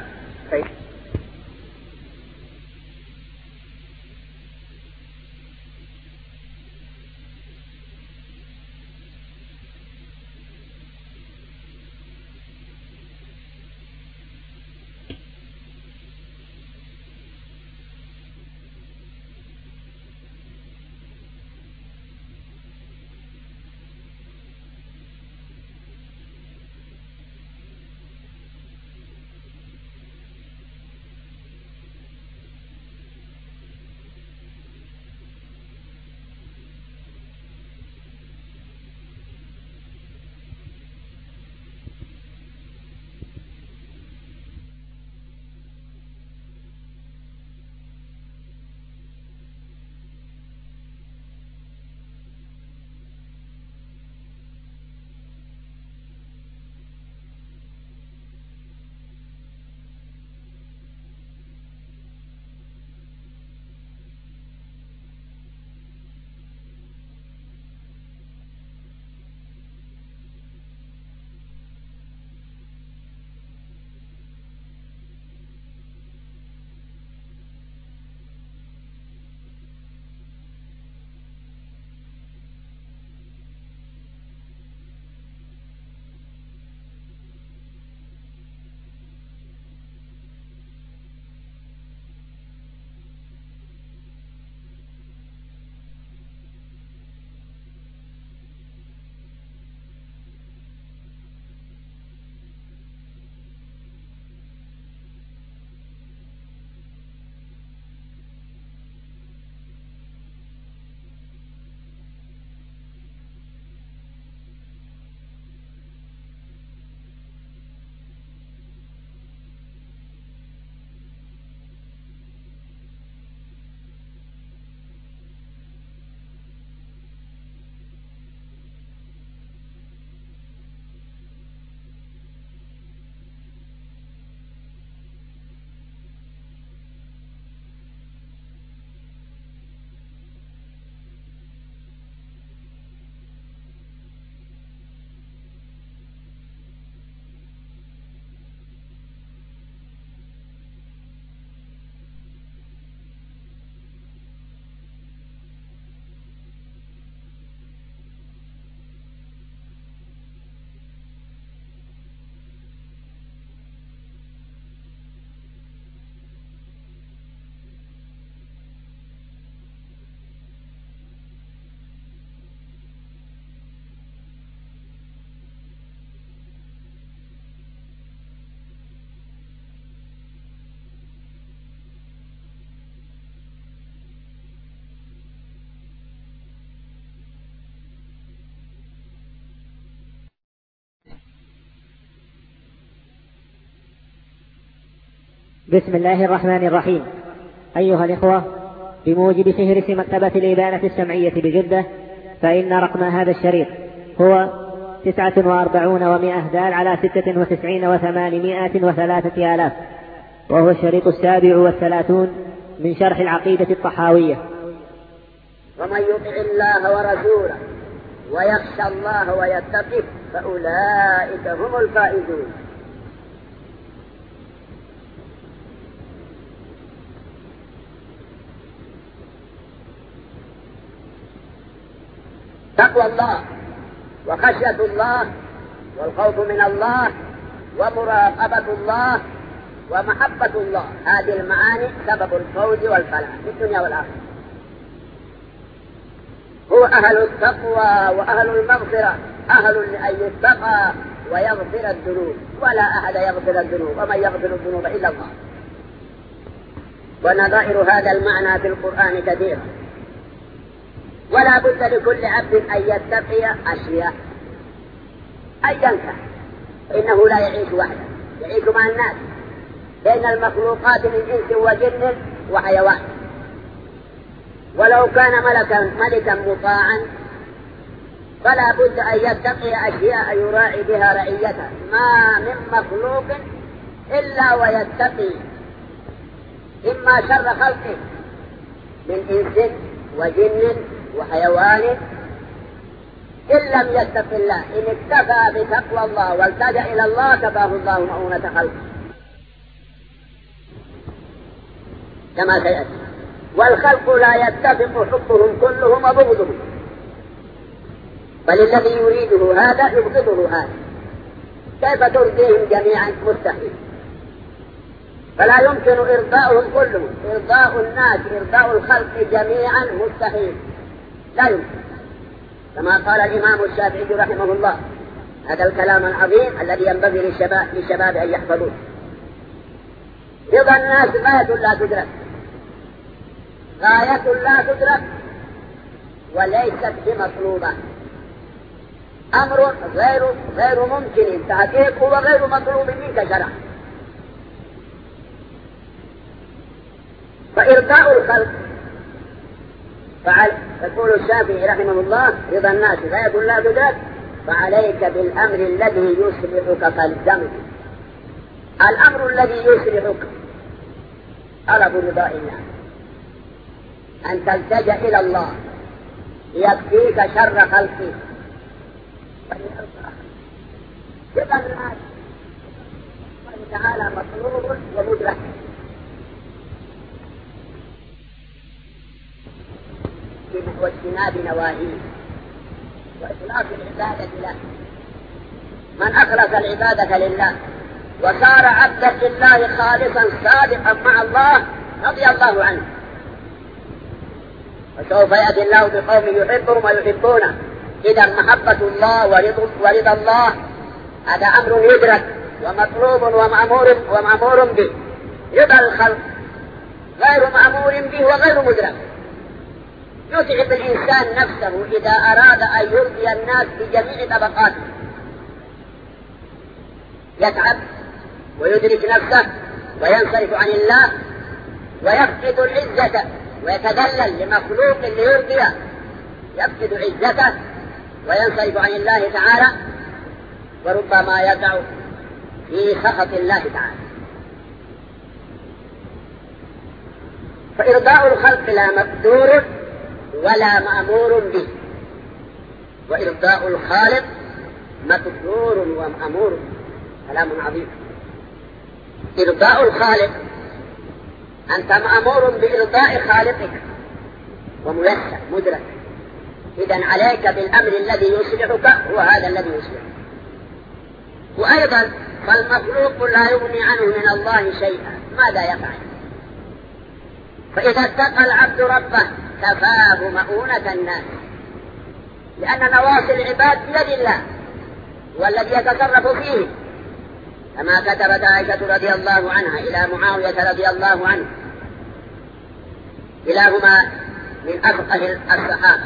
بسم الله الرحمن الرحيم. أيها الإخوة، بموجب فهرس مكتبة الإبانة السمعية بجدة، فإن رقم هذا الشريط هو تسعة وأربعون ومئة دال على ستة وتسعين وثمانمائة وثلاثة آلاف، وهو الشريط السابع والثلاثون من شرح العقيدة الطحاوية. ومن يطع الله ورسوله ويخشى الله ويتقه فأولئك هم الفائزون. تقوى الله وخشية الله والخوف من الله ومراقبة الله ومحبة الله، هذه المعاني سبب الفوز والفلاح في الدنيا والآخرة. هو أهل التقوى وأهل المغفرة، أهل لأن يتقى ويغفر الذنوب، ولا أحد يغفر الذنوب، ومن يغفر الذنوب إلا الله. ونظائر هذا المعنى في القرآن كثيرة، ولا بد لكل عبد أن يتقي أشياء أيا كان، إنه لا يعيش وحده، يعيش مع الناس، بين المخلوقات من إنس وجن وحيوان. ولو كان ملكا ملكا مطاعا فلا بد أن يتقي أشياء يراعي بها رعيته، ما من مخلوق إلا ويتقي إما شر خلقه من إنس وجن وحيوان، إن لم يتق الله، إن اكتفى بتقوى الله والتجأ إلى الله كفاه الله مؤونة خلقه كما سيأتي. والخلق لا يتفق حبهم كلهم وبغضهم، بل الذي يريده هذا يبغضه هذا، كيف ترضيهم جميعا؟ مستحيل. فلا يمكن إرضاؤهم كلهم، إرضاء الناس إرضاء الخلق جميعا مستحيل، لا يمكن. كما قال الإمام الشافعي رحمه الله، هذا الكلام العظيم الذي ينبغي للشباب, للشباب أن يحفظوه: رضا الناس غاية لا تدرك، غاية لا تدرك وليست بمطلوبة، أمر غير غير ممكن تحقيقه وغير مطلوب منك شرعا. فإرضاء الخلق فعل يقول الشافعي رحمه الله: رضا الناس غاية لا تدرك، فعليك بالأمر الذي يصلحك فالزمه. الأمر الذي يصلحك طلب رضاء الناس، أن تلتجأ إلى الله يكفيك شر خلقه. رضا الناس الله تعالى مطلوب ومدرك، واجتناب نواهيه وإخلاص العبادة له. من أخلص العبادة لله وصار عبدا لله خالصا صادقا مع الله رضي الله عنه، وسوف يأتي الله بقوم يحبهم ويحبونه. إذا محبة الله ورضا الله هذا أمر يدرك ومطلوب ومأمور ومأمور به. رضا الخلق غير مأمور به وغير مدرك. يتعب الإنسان نفسه إذا أراد أن يرضي الناس بجميع طبقاته، يتعب ويدرك نفسه وينصرف عن الله ويفقد العزة ويتذلل لمخلوق ليرضيه، يفقد عزته وينصرف عن الله تعالى، وربما يقع في سخط الله تعالى. فإرضاء الخلق لا مقدور ولا مأمور به، وإرضاء الخالق مقدور ومأمور. كلام عظيم. إرضاء الخالق، أنت مأمور بإرضاء خالقك وميسر مدرك، إذن عليك بالأمر الذي يصلحك هو هذا الذي يصلحك. وأيضا فالمخلوق لا يغني عنه من الله شيئا، ماذا يفعل؟ فإذا اتقى العبد ربه كفاه مؤونة الناس، لأن نواصي العباد بيد الله والذي يتصرف فيه، كما كتبت عائشة رضي الله عنها إلى معاوية رضي الله عنه، كلاهما من أفقه الصحابة،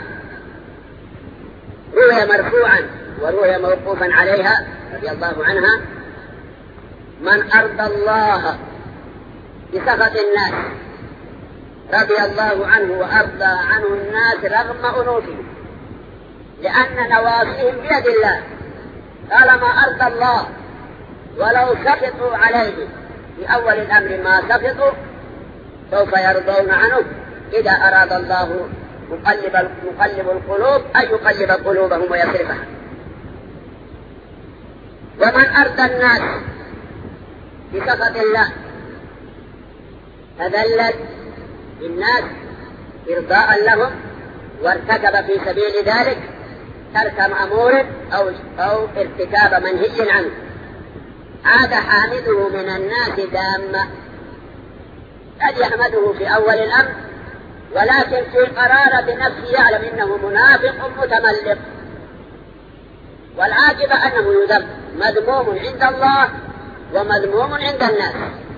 روي مرفوعا وروي موقوفا عليها رضي الله عنها: من أرضى الله بسخط الناس، رضي الله عنه وأرضى عنه الناس رغم أنوفهم، لأن نواصيهم بيد الله. طالما أرضى الله ولو سخطوا عليه في أول الأمر ما سخطوا سوف يرضون عنه إذا أراد الله مقلب مقلب القلوب أن يقلب قلوبهم ويصرفها. ومن أرضى الناس بسخط الله تذلل للناس إرضاء لهم وارتكب في سبيل ذلك ترك مأمور أو, أو ارتكاب منهي عنه، عاد حامده من الناس دامة، قد يحمده في أول الأمر ولكن في قرار بنفسه يعلم إنه منافق متملق، والعاقبة أنه يذم، مذموم عند الله ومذموم عند الناس.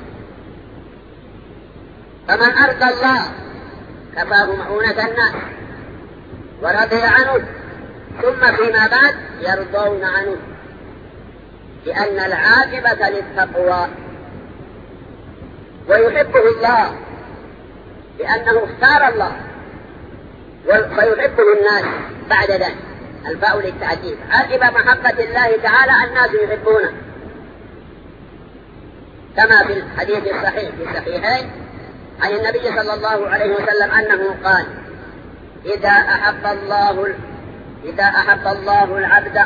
فمن أرضى الله كفاه مؤونة الناس ورضي عنه، ثم فيما بعد يرضون عنه، لأن العاقبة للتقوى، ويحبه الله لأنه اختار الله فيحبه الناس بعد ذلك. الفاء للتعجيب، عقب محبة الله تعالى الناس يحبونه، كما في الحديث الصحيح في الصحيحين عن النبي صلى الله عليه وسلم أنه قال: إذا أحب الله إذا أحب الله العبد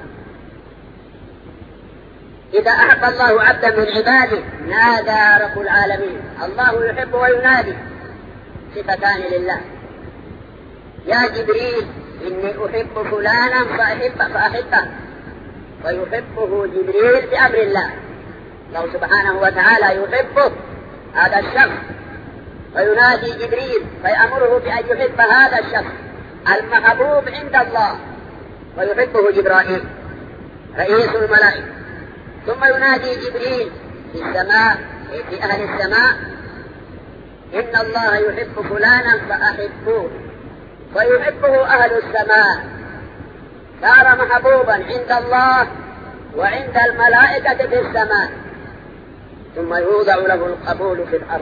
إذا أحب الله عبدا من عباده نادى رب العالمين. الله يحب وينادي، صفتان لله. يا جبريل إني أحب فلانا فأحب فأحبه، ويحبه جبريل بأمر الله. الله سبحانه وتعالى يحبه هذا الشخص وينادي جبريل فيأمره بأن يحب هذا الشخص المحبوب عند الله، ويحبه جبرائيل رئيس الملائكة. ثم ينادي جبريل في السماء في أهل السماء: إن الله يحب فلانا فأحبوه، ويحبه أهل السماء، صار محبوبا عند الله وعند الملائكة في السماء. ثم يوضع له القبول في الأرض،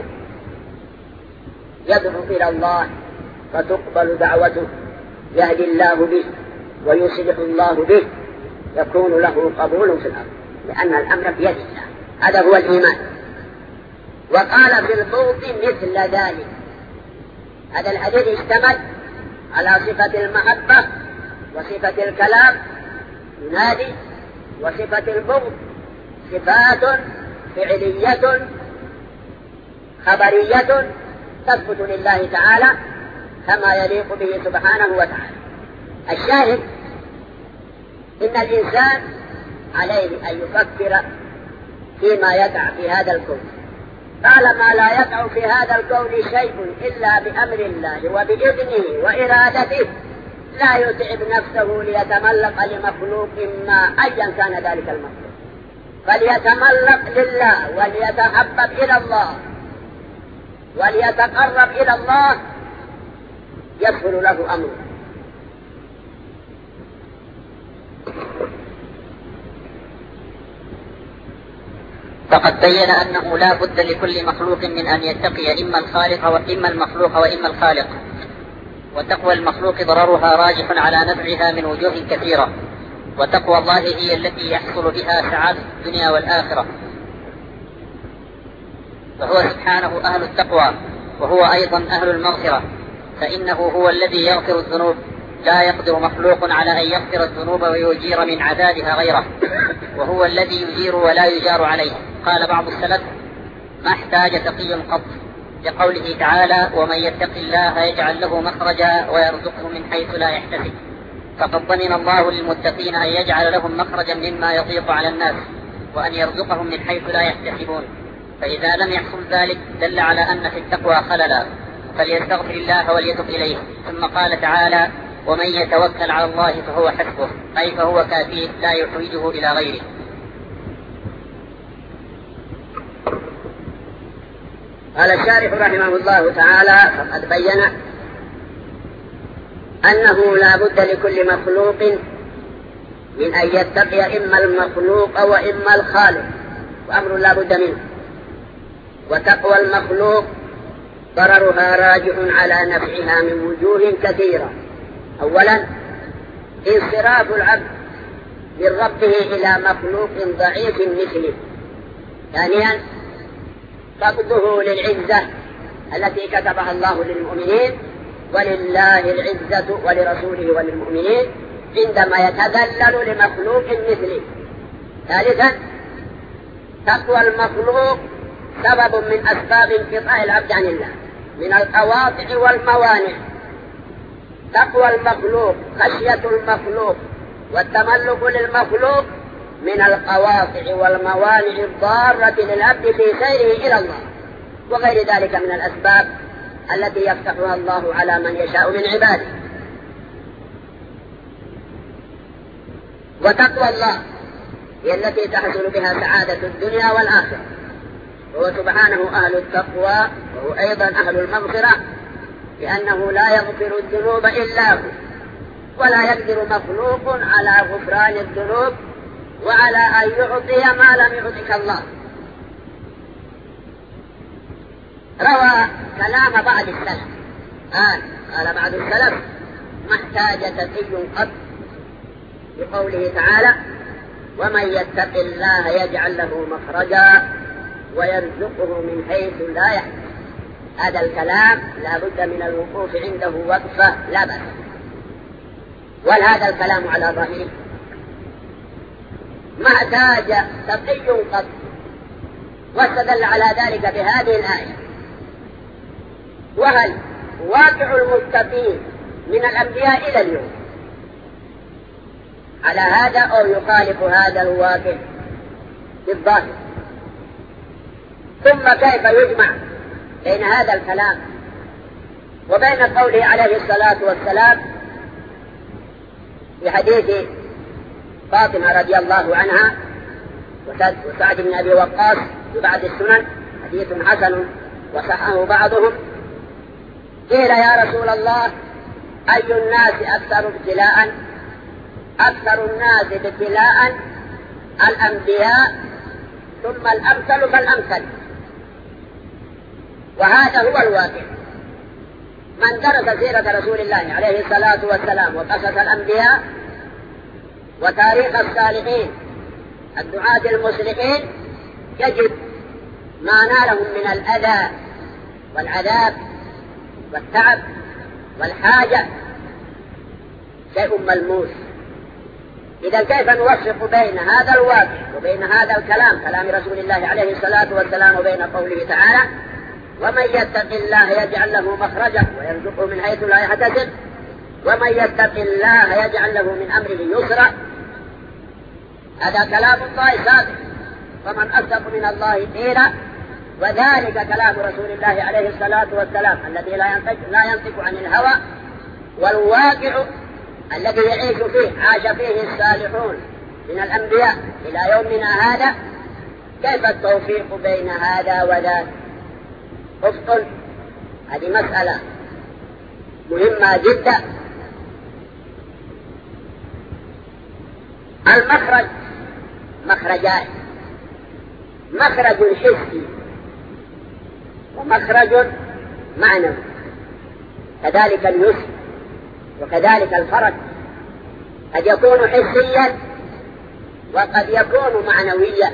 يدعو إلى الله فتقبل دعوته، يهدي الله به ويصلح الله به، يكون له قبول في الأرض، لأن الأمر بيد الله. هذا هو الإيمان. وقال في البغض مثل ذلك. هذا الحديث اشتمل على صفة المحبة وصفة الكلام ينادي، وصفة البغض صفات فعلية خبرية تثبت لله تعالى كما يليق به سبحانه وتعالى. الشاهد إن الإنسان عليه أن يفكر فيما يقع في هذا الكون. طالما لا يقع في هذا الكون شيء إلا بأمر الله وبإذنه وإرادته لا يتعب نفسه ليتملق لمخلوق ما أيا كان ذلك المخلوق، فليتملق لله وليتحبب إلى الله وليتقرب إلى الله يسهل له أمره. فقد بين أنه لا بد لكل مخلوق من أن يتقي إما الخالق وإما المخلوق وإما الخالق، وتقوى المخلوق ضررها راجح على نفعها من وجوه كثيرة، وتقوى الله هي التي يحصل بها سعادة الدنيا والآخرة. فهو سبحانه أهل التقوى وهو أيضا أهل المغفرة، فإنه هو الذي يغفر الذنوب، لا يقدر مخلوق على أن يغفر الذنوب ويجير من عذابها غيره، وهو الذي يجير ولا يجار عليه. قال بعض السلف: ما احتاج تقي قط، لقوله تعالى: ومن يتق الله يجعل له مخرجا ويرزقه من حيث لا يحتسب. فقد ضمن الله للمتقين أن يجعل لهم مخرجا مما يضيق على الناس، وأن يرزقهم من حيث لا يحتسبون. فإذا لم يحصل ذلك دل على أن في التقوى خللا، فليستغفر الله وليتب إليه. ثم قال تعالى: ومن يتوكل على الله فهو حسبه، أي فهو كافيه لا يحوجه إلى غيره. قال الشارح رحمه الله تعالى: فقد بين أنه لا بد لكل مخلوق من أن يتقي إما المخلوق وإما الخالق، وأمر لا بد منه. وتقوى المخلوق ضررها راجع على نفعها من وجوه كثيرة. أولا انصراف العبد من ربه إلى مخلوق ضعيف مثله. ثانيا فقده للعزة التي كتبها الله للمؤمنين، ولله العزة ولرسوله وللمؤمنين عندما يتذلل لمخلوق مثله. ثالثا تقوى المخلوق سبب من أسباب انقطاع العبد عن الله من القواطع والموانع. تقوى المخلوق خشية المخلوق والتملك للمخلوق من القواطع والموانع الضارة للعبد في سيره إلى الله، وغير ذلك من الأسباب التي يفتحها الله على من يشاء من عباده. وتقوى الله هي التي تحصل بها سعادة الدنيا والآخرة، وهو سبحانه أهل التقوى وهو أيضا أهل المغفرة، لأنه لا يغفر الذنوب إلا هو، ولا يقدر مخلوق على غفران الذنوب وعلى أن يعطي ما لم يعطك الله. روى كلام بعض السلف قال قال بعض السلف: ما احتاج تقي قط، بقوله تعالى: ومن يتق الله يجعل له مخرجا ويرزقه من حيث لا يحتسب. هذا الكلام لا بد من الوقوف عنده وقفة لا بأس. وهذا الكلام على ظاهره ما احتاج تقي قط، واستدل على ذلك بهذه الآية: وهل واقع المتقين من الأنبياء إلى اليوم على هذا أو يخالف هذا الواقع بالظاهر؟ ثم كيف يجمع بين هذا الكلام وبين قوله عليه الصلاة والسلام في حديث فاطمة رضي الله عنها وسعد بن أبي وقاص في بعض السنن، حديث حسن وصححه بعضهم: قيل يا رسول الله أي الناس أكثر ابتلاء؟ أكثر الناس ابتلاء الأنبياء ثم الأمثل فالأمثل. وهذا هو الواقع. من درس سيرة رسول الله عليه الصلاة والسلام وقصص الأنبياء وتاريخ الصالحين الدعاة المصلحين يجد ما نالهم من الأذى والعذاب والتعب والحاجة شيء ملموس. إذا كيف نوفق بين هذا الواقع وبين هذا الكلام كلام رسول الله عليه الصلاة والسلام وبين قوله تعالى: ومن يتق الله يجعل له مخرجا ويرزقه من حيث لا يحتسب، ومن يتق الله يجعل له من أمره يسرا. هذا كلام الله صادق، ومن أصدق من الله قيلا. وذلك كلام رسول الله عليه الصلاة والسلام الذي لا ينطق لا ينطق عن الهوى، والواقع الذي يعيش فيه عاش فيه الصالحون من الأنبياء إلى يومنا هذا. كيف التوفيق بين هذا وذاك؟ أفضل. هذه مسألة مهمة جدا. المخرج مخرجان: مخرج حسي ومخرج معنوي، كذلك اليسر وكذلك الفرج. قد يكون حسيا وقد يكون معنويا.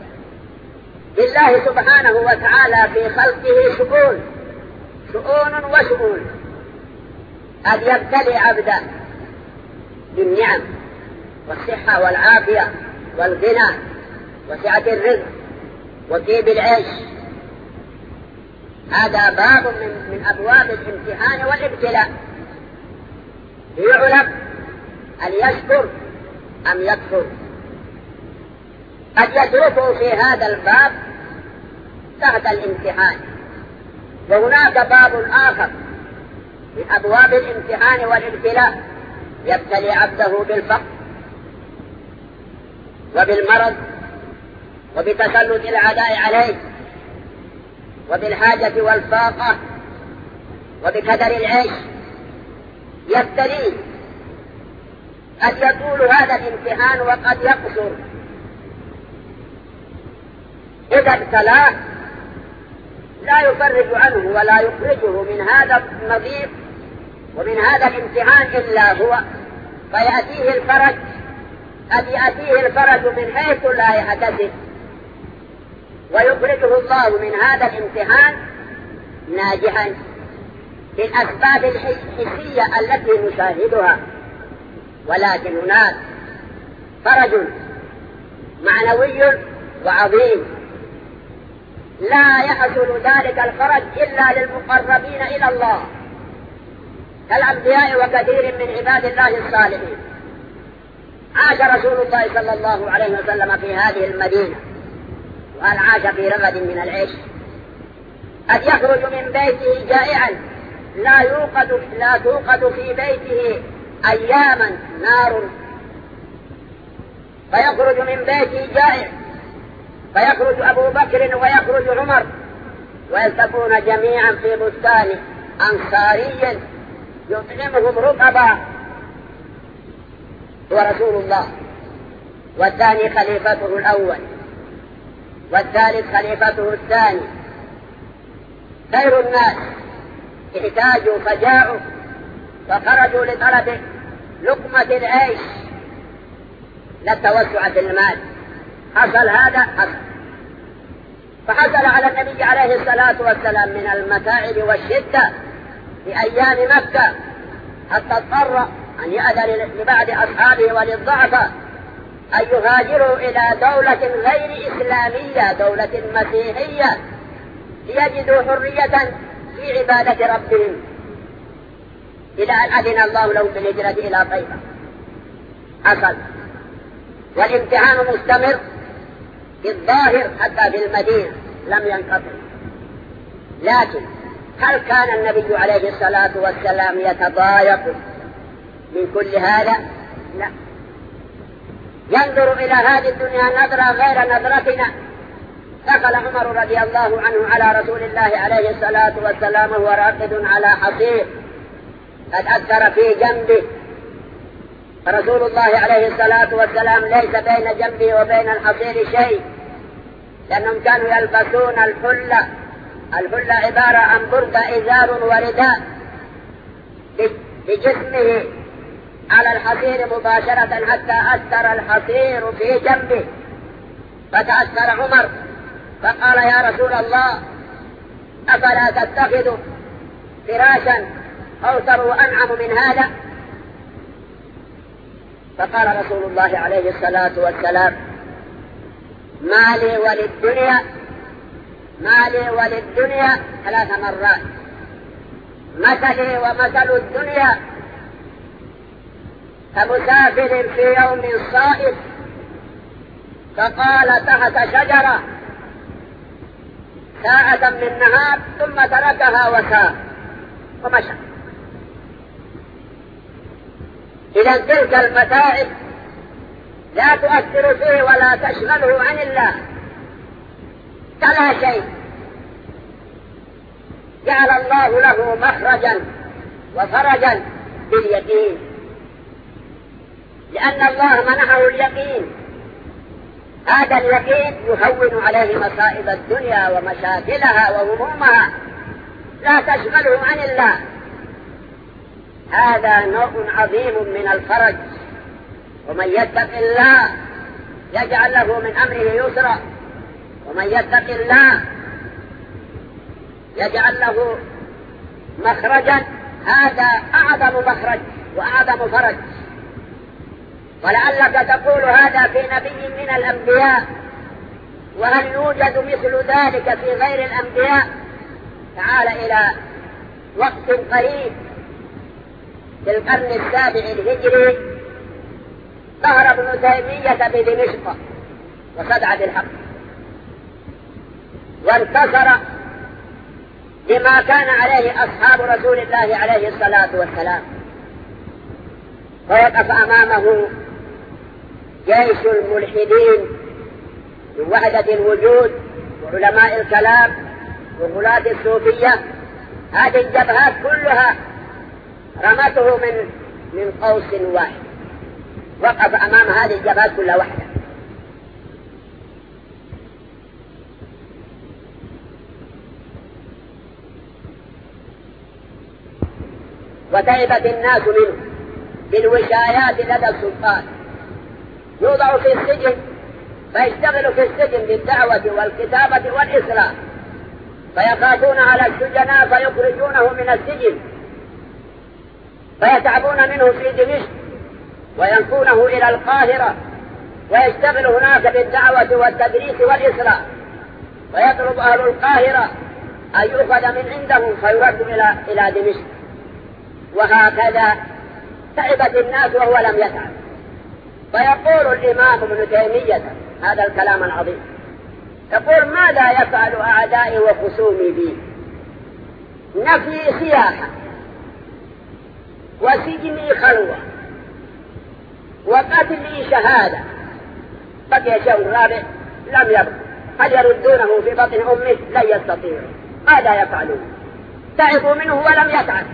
لله سبحانه وتعالى في خلقه شؤون شؤون وشؤون. قد يبتلي عبدا بالنعم والصحة والعافية والغنى وسعة الرزق وطيب العيش. هذا باب من, من أبواب الامتحان والابتلاء، ليعلم أن يشكر أم يكفر. قد يتركه في هذا الباب تحت الامتحان. وهناك باب آخر من أبواب الامتحان والابتلاء يبتلي عبده بالفقر وبالمرض وبتسلط الأعداء عليه وبالحاجة والفاقة وبكدر العيش. يبتليه. قد يطول هذا الامتحان وقد يقصر. إذا ابتلاه لا يفرج عنه ولا يخرجه من هذا النظير ومن هذا الامتحان إلا هو، فيأتيه الفرج قد يأتيه الفرج من حيث لا يحتسب، ويخرجه الله من هذا الامتحان ناجحا بالأسباب الحسية التي نشاهدها. ولكن هناك فرج معنوي وعظيم لا يحصل ذلك الفرج إلا للمقربين إلى الله كالأنبياء وكثير من عباد الله الصالحين. عاش رسول الله صلى الله عليه وسلم في هذه المدينة، وهل عاش في رغد من العيش، قد يخرج من بيته جائعا لا يوقد لا توقد في بيته أياما نار، فيخرج من بيته جائع، فيخرج أبو بكر ويخرج عمر ويلتقون جميعا في بستان أنصاري يطعمهم رطبا، هو رسول الله، والثاني خليفته الأول، والثالث خليفته الثاني، خير الناس احتاجوا فجاعوا فخرجوا لطلب لقمة العيش لا التوسع في المال. حصل هذا حصل، فحصل على النبي عليه الصلاة والسلام من المتاعب والشدة في أيام مكة حتى اضطر أن يأذن لبعض أصحابه وللضعفاء أن يهاجروا إلى دولة غير إسلامية، دولة مسيحية، ليجدوا حرية في عبادة ربهم، إلى أن أذن الله لهم بالهجرة إلى طيبة. حصل، والامتحان مستمر في الظاهر حتى في المدينة لم ينقطع. لكن هل كان النبي عليه الصلاة والسلام يتضايق من كل هذا؟ لا، ينظر إلى هذه الدنيا نظرة غير نظرتنا. دخل عمر رضي الله عنه على رسول الله عليه الصلاة والسلام وهو راقد على حصير قد أثر في جنبه، فرسول الله عليه الصلاة والسلام ليس بين جنبه وبين الحصير شيء، لأنهم كانوا يلبسون الحلة. الحلة عبارة عن بردة إزار ورداء بجسمه على الحصير مباشرة حتى أثر الحصير في جنبه، فتأثر عمر فقال: يا رسول الله، أفلا تتخذ فراشا أوثر وأنعم من هذا؟ فقال رسول الله عليه الصلاة والسلام: ما لي وللدنيا ما لي وللدنيا ثلاث مرات، مثلي ومثل الدنيا كمسافر في يوم صائف فقال تحت شجرة ساعة من نهار ثم تركها وسار ومشى. إذا تلك المتاعب لا تؤثر فيه ولا تشغله عن الله كلا شيء. جعل الله له مخرجا وفرجا باليقين، لأن الله منحه اليقين. هذا اليقين يهون عليه مصائب الدنيا ومشاكلها وهمومها، لا تشغله عن الله. هذا نوع عظيم من الفرج. ومن يتق الله يجعل له من أمره يسرا، ومن يتق الله يجعل له مخرجا. هذا أعظم مخرج وأعظم فرج. ولعلك تقول هذا في نبي من الأنبياء، وهل يوجد مثل ذلك في غير الأنبياء؟ تعال إلى وقت قريب في القرن السابع الهجري ظهر ابن تيمية بدمشق وصدع بالحق، وانتصر بما كان عليه أصحاب رسول الله عليه الصلاة والسلام، ويقف أمامه جيش الملحدين من وحدة الوجود وعلماء الكلام وغلاة الصوفية. هذه الجبهات كلها رمته من من قوس واحد، وقف أمام هذه الجبهات كلها وحده. وتعبت الناس منه بالوشايات لدى السلطان. يوضع في السجن فيشتغل في السجن بالدعوة والكتابة والإصلاح، فيخافون على السجناء فيخرجونه من السجن، فيتعبون منه في دمشق وينقونه إلى القاهرة ويشتغل هناك بالدعوة والتدريس والإصلاح، ويطلب أهل القاهرة أن يؤخذ من عندهم فيرد إلى إلى دمشق. وهكذا تعبت الناس وهو لم يتعب. فيقول الإمام ابن تيمية هذا الكلام العظيم، يقول: ماذا يفعل أعدائي وخصومي بي؟ نفي سياحة، وسجني خلوة، وقتلي شهادة، بقي شيء رابع لم يبق. هل يردونه في بطن أمه؟ لن يستطيعوا. ماذا يفعلون؟ تعبوا منه ولم يتعب.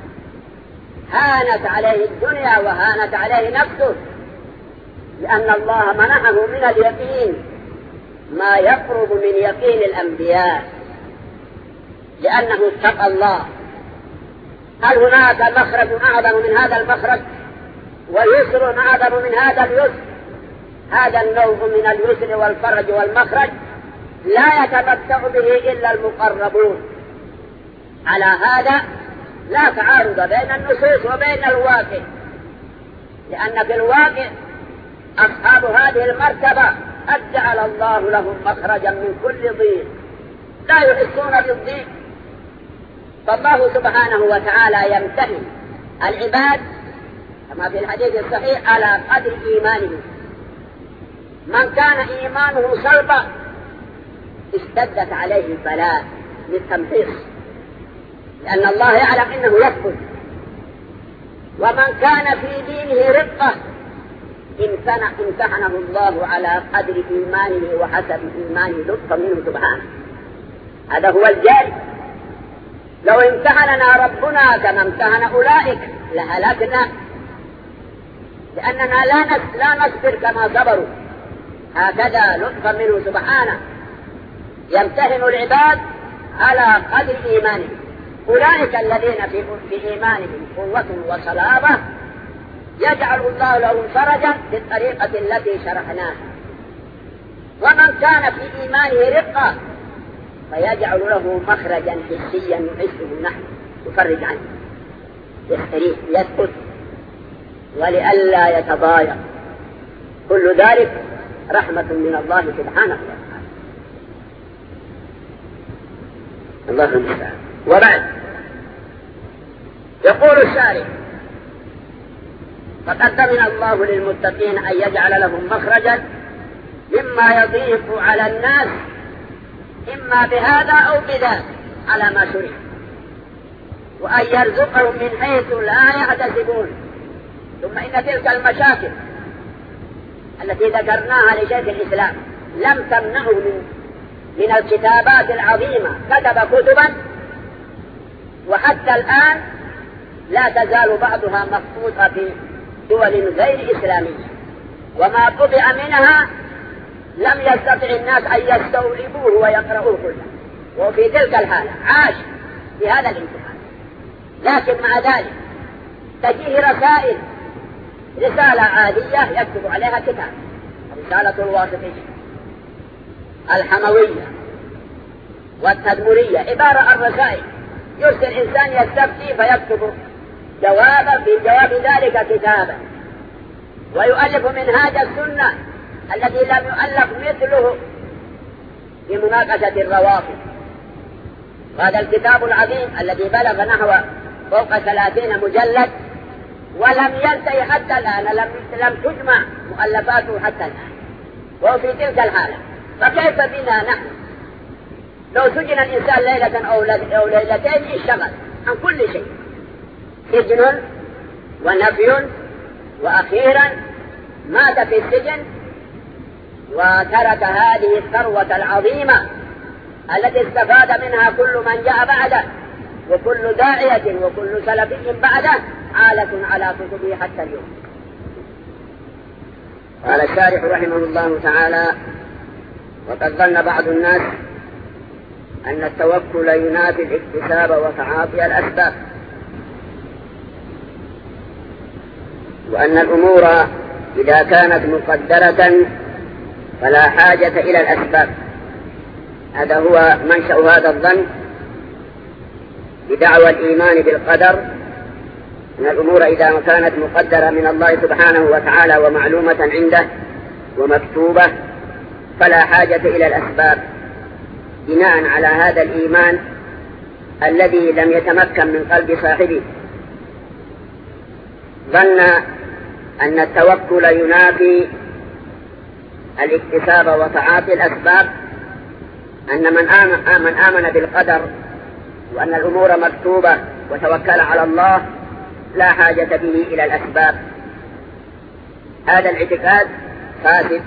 هانت عليه الدنيا وهانت عليه نفسه، لأن الله منحه من اليقين ما يقرب من يقين الأنبياء، لأنه اتقى الله. هل هناك مخرج أعظم من هذا المخرج؟ ويسر أعظم من هذا اليسر؟ هذا النوع من اليسر والفرج والمخرج لا يتمتع به إلا المقربون. على هذا لا تعارض بين النصوص وبين الواقع، لأن في الواقع أصحاب هذه المرتبة قد جعل الله لهم مخرجا من كل ضيق، لا يحسون بالضيق. فالله سبحانه وتعالى يمتحن العباد كما في الحديث الصحيح على قدر إيمانه. من كان إيمانه صلبا اشتدت عليه البلاء للتمحيص، لأن الله يعلم إنه يثبت. ومن كان في دينه رقة امتحنه الله على قدر إيمانه وحسب إيمانه لطفا منه سبحانه. هذا هو الجاري. لو امتحننا ربنا كما امتحن أولئك لهلكنا، لأننا لا لا نصبر كما صبروا. هكذا لطفا منه سبحانه يمتحن العباد على قدر إيمانهم. أولئك الذين في, في إيمانهم قوة وصلابة يجعل الله لهم فرجا بالطريقة التي شرحناها. ومن كان في إيمانه رقة فيجعل له مخرجا حسيا يحسه نحن يفرج عنه، يستريح يثبت ولئلا يتضايق. كل ذلك رحمة من الله سبحانه وتعالى. الله المستعان. وبعد يقول الشارع: فقد ضمن الله للمتقين أن يجعل لهم مخرجا مما يضيق على الناس إما بهذا أو بذاك على ما شرع، وأن يرزقهم من حيث لا يحتسبون. ثم إن تلك المشاكل التي ذكرناها لشيخ الإسلام لم تمنعه من من الكتابات العظيمة. كتب كتبا وحتى الآن لا تزال بعضها مخطوطة في دول غير إسلامية، وما طبع منها لم يستطع الناس أن يستوعبوه ويقرؤوه كله. وفي تلك الحالة عاش في هذا الامتحان. لكن مع ذلك تجيه رسائل، رسالة عادية يكتب عليها كتاب، رسالة الواسطية، الحموية والتدمرية، عبارة عن رسائل يرسل إنسان يستفتي فيكتب جوابا في جواب ذلك كتابا، ويؤلف منهاج السنة الذي لم يؤلف مثله في مناقشة الروافض. هذا الكتاب العظيم الذي بلغ نحو فوق ثلاثين مجلد ولم ينتهي حتى الآن، لم, لم تجمع مؤلفاته حتى الآن، وهو في تلك الحالة. فكيف بنا نحن لو سجن الإنسان ليلة أو ليلتين انشغل عن كل شيء، سجن ونفي، وأخيرا مات في السجن وترك هذه الثروة العظيمة التي استفاد منها كل من جاء بعده، وكل داعية وكل سلفي بعده عالة على كتبه حتى اليوم. قال الشارح رحمه الله تعالى: وقد ظن بعض الناس أن التوكل ينافي الاكتساب وتعاطي الأسباب، وأن الأمور إذا كانت مقدرة فلا حاجة إلى الأسباب. هذا هو منشأ هذا الظن بدعوى الإيمان بالقدر، أن الأمور إذا كانت مقدرة من الله سبحانه وتعالى ومعلومة عنده ومكتوبة فلا حاجة إلى الأسباب، بناء على هذا الإيمان الذي لم يتمكن من قلب صاحبه. ظن أن التوكل ينافي الاكتساب وتعاطي الأسباب، أن من آمن, من آمن بالقدر وأن الأمور مكتوبة وتوكل على الله لا حاجة به إلى الأسباب. هذا الاعتقاد فاسد.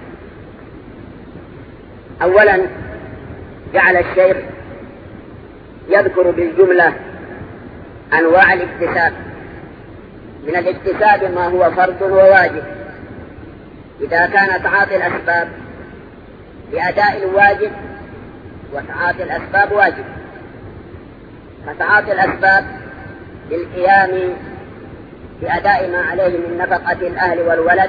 أولا جعل الشيخ يذكر بالجملة أنواع الاكتساب. من الاكتساب ما هو فرض وواجب. إذا كان تعاطي الأسباب لأداء الواجب وتعاطي الأسباب واجب، فتعاطي الأسباب للقيام بأداء ما عليه من نفقة الأهل والولد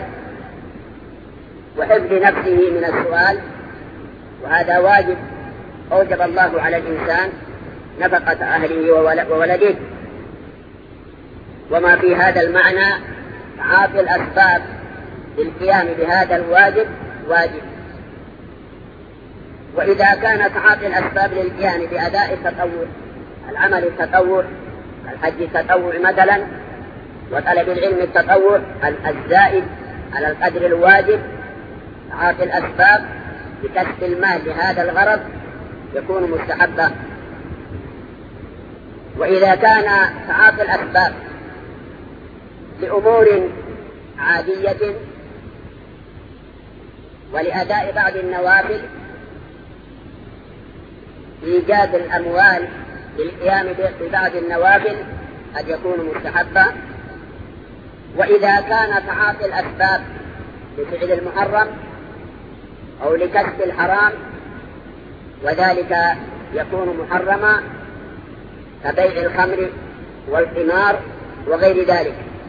وحفظ نفسه من السؤال، وهذا واجب أوجب الله على الإنسان نفقة أهله وولده. وما في هذا المعنى تعاطي الأسباب للقيام بهذا الواجب واجب. وإذا كان تعاطي الأسباب للقيام بأداء التطوع، العمل التطوع، الحج التطوع مثلا، وطلب العلم التطوع الزائد على القدر الواجب، تعاطي الأسباب بكسب المال لهذا الغرض يكون مستحبا. وإذا كان تعاطي الأسباب لأمور عادية ولأداء بعض النوافل، إيجاد الأموال للقيام ببعض النوافل قد يكون مستحبا. وإذا كان تعاطي الأسباب لفعل المحرم أو لكسب الحرام وذلك يكون محرما كبيع الخمر والقمار وغير ذلك.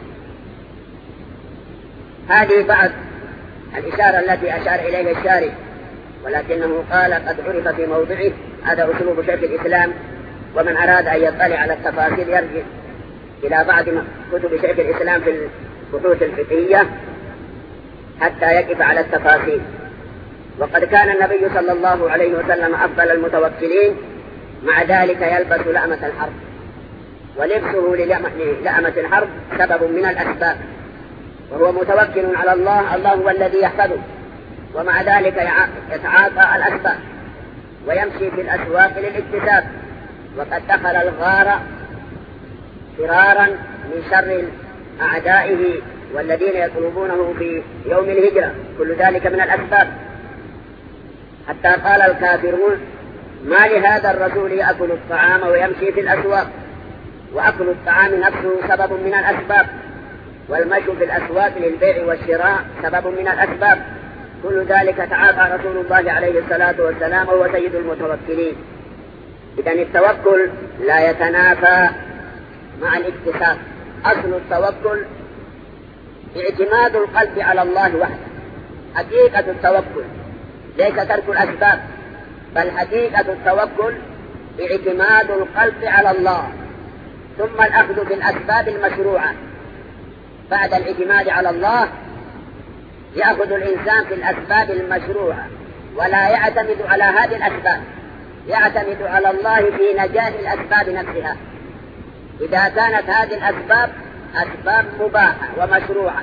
هذه بعض الإشارة التي أشار إليها الشارع، ولكنه قال قد عرف في موضعه. هذا أسلوب شيخ الإسلام، ومن أراد أن يطلع على التفاصيل يرجع إلى بعض كتب شيخ الإسلام في البحوث الفقهية حتى يقف على التفاصيل. وقد كان النبي صلى الله عليه وسلم أفضل المتوكلين، مع ذلك يلبس لأمة الحرب، ولبسه للأمة الحرب سبب من الأسباب، وهو متوكل على الله، الله هو الذي يحفظه، ومع ذلك يتعاطى الأسباب ويمشي في الأسواق للاكتساب. وقد دخل الغار فرارا من شر أعدائه والذين يطلبونه في يوم الهجرة، كل ذلك من الأسباب. حتى قال الكافرون ما لهذا الرسول يأكل الطعام ويمشي في الأسواق، وأكل الطعام نفسه سبب من الأسباب، والمشي في الأسواق للبيع والشراء سبب من الأسباب. كل ذلك تعاطى رسول الله عليه الصلاة والسلام وهو سيد المتوكلين. إذن التوكل لا يتنافى مع الاكتساب. أصل التوكل اعتماد القلب على الله وحده. حقيقة التوكل ليس ترك الأسباب، بل حقيقة التوكل اعتماد القلب على الله، ثم الأخذ بالأسباب المشروعة. بعد الاعتماد على الله يأخذ الإنسان في الأسباب المشروعة، ولا يعتمد على هذه الأسباب، يعتمد على الله في نجاح الأسباب نفسها. إذا كانت هذه الأسباب أسباب مباحة ومشروعة.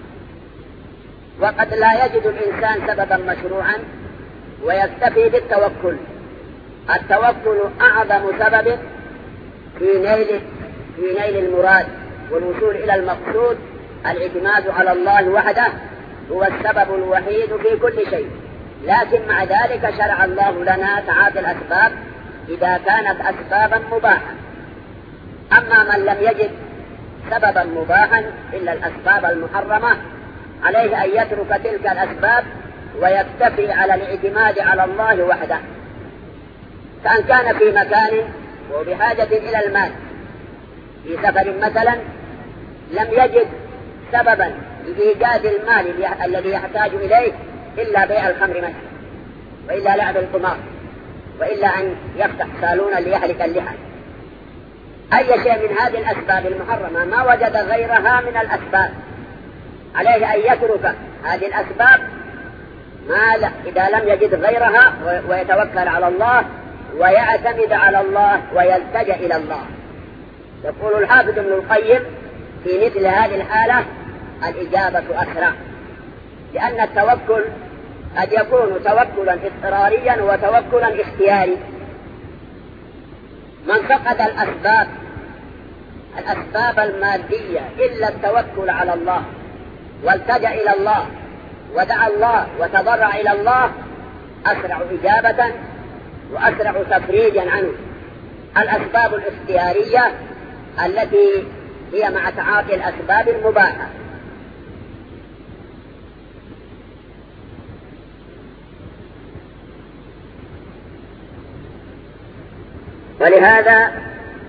وقد لا يجد الإنسان سببا مشروعا ويكتفي بالتوكل. التوكل أعظم سبب في نيل في نيل المراد والوصول إلى المقصود. الاعتماد على الله وحده هو السبب الوحيد في كل شيء، لكن مع ذلك شرع الله لنا تعاطي الأسباب إذا كانت أسبابا مباحة. أما من لم يجد سببا مباحا إلا الأسباب المحرمة عليه أن يترك تلك الأسباب ويكتفي على الاعتماد على الله وحده. فأن كان في مكان وبحاجة إلى المال في سفر مثلا، لم يجد سببا لإيجاد المال الذي يحتاج إليه إلا بيع الخمر مثلا، وإلا لعب القمار، وإلا أن يفتح صالونا ليحلق اللحى. أي شيء من هذه الأسباب المحرمة ما وجد غيرها من الأسباب عليه أن يترك هذه الأسباب ما لا إذا لم يجد غيرها، ويتوكل على الله ويعتمد على الله ويلتجأ إلى الله. يقول الحافظ ابن القيم في مثل هذه الحالة الإجابة أسرع، لأن التوكل قد يكون توكلا اضطراريا وتوكلا اختياري. من فقد الأسباب الأسباب المادية إلا التوكل على الله والتجأ إلى الله ودعا الله وتضرع إلى الله أسرع إجابة وأسرع تفريجا عنه. الأسباب الاختيارية التي هي مع تعاطي الأسباب المباحة. ولهذا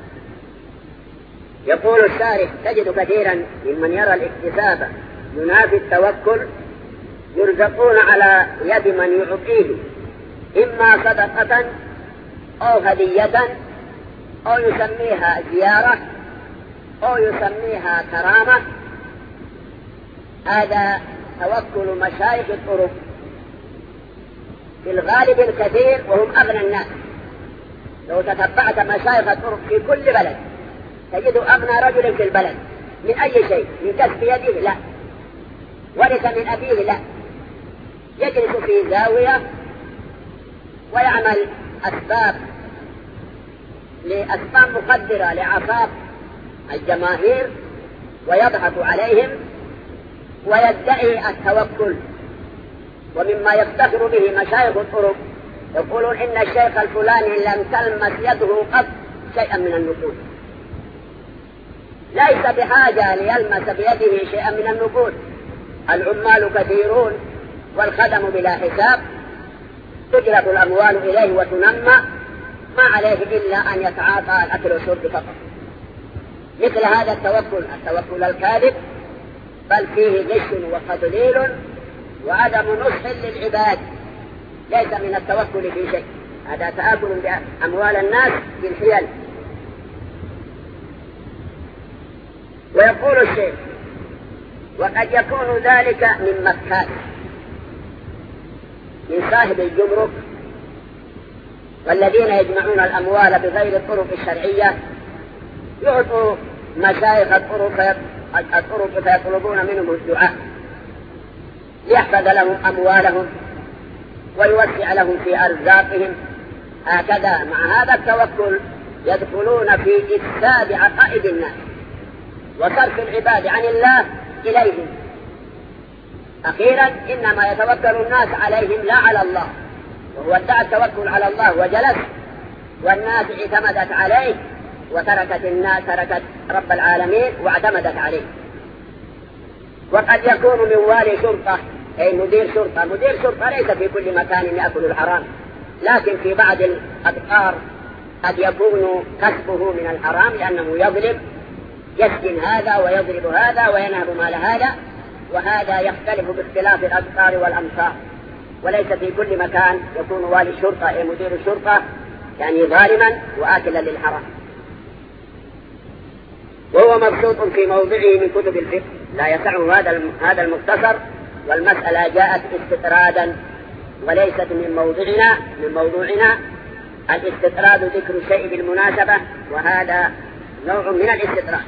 يقول الشارح: تجد كثيرا ممن يرى الاكتساب ينافي التوكل يرزقون على يد من يعطيه إما صدقة أو هدية أو يسميها زيارة أو يسميها كرامة. هذا توكل مشايخ الطرق في الغالب الكثير، وهم أغنى الناس. لو تتبعت مشايخ الطرق في كل بلد تجد أغنى رجل في البلد من أي شيء، من كسب يده لا، ورث من أبيه لا، يجلس في زاوية ويعمل أسباب لأسباب مقدرة لعصاب الجماهير ويضحك عليهم ويدعي التوكل. ومما يفتخر به مشايخ الطرق يقولون إن الشيخ الفلاني لم تلمس يده قط شيئا من النقود، ليس بحاجة ليلمس بيده شيئا من النقود. العمال كثيرون والخدم بلا حساب، تجلب الأموال إليه وتنمى، ما عليه إلا أن يتعاطى الأكل والشرب فقط. مثل هذا التوكل التوكل الكاذب بل فيه غش وتضليل وعدم نصح للعباد، ليس من التوكل في شيء. هذا تآكل بأموال الناس بالحيل. ويقول الشيخ: وقد يكون ذلك من مكان من صاحب الجمرك والذين يجمعون الأموال بغير الطرق الشرعية، يعطوا مشايخ الطرق الطرق فيطلبون منهم الدعاء ليحفظ لهم أموالهم ويوسع لهم في أرزاقهم. هكذا مع هذا التوكل يدخلون في إفساد عقائد الناس وصرف العباد عن الله إليهم. أخيرا إنما يتوكل الناس عليهم لا على الله، وهو ادعى التوكل على الله وجلس والناس اعتمدت عليه وتركت الناس تركت رب العالمين واعتمدت عليه. وقد يكون من والي شرطة أي مدير شرطة. مدير شرطة ليس في كل مكان يأكل الحرام، لكن في بعض الأذكار قد يكون كسبه من الحرام لأنه يظلم، يسجن هذا ويضرب هذا وينهب مال هذا، وهذا يختلف باختلاف الأذكار والأمصار. وليس في كل مكان يكون والي الشرطة أي مدير الشرطة يعني ظالما وآكلا للحرام. وهو مبسوط في موضعه من كتب الفقه، لا يسعه هذا هذا المختصر، والمسألة جاءت استطرادا وليست من موضعنا من موضوعنا. الاستطراد ذكر الشيء بالمناسبة، وهذا نوع من الاستطراد.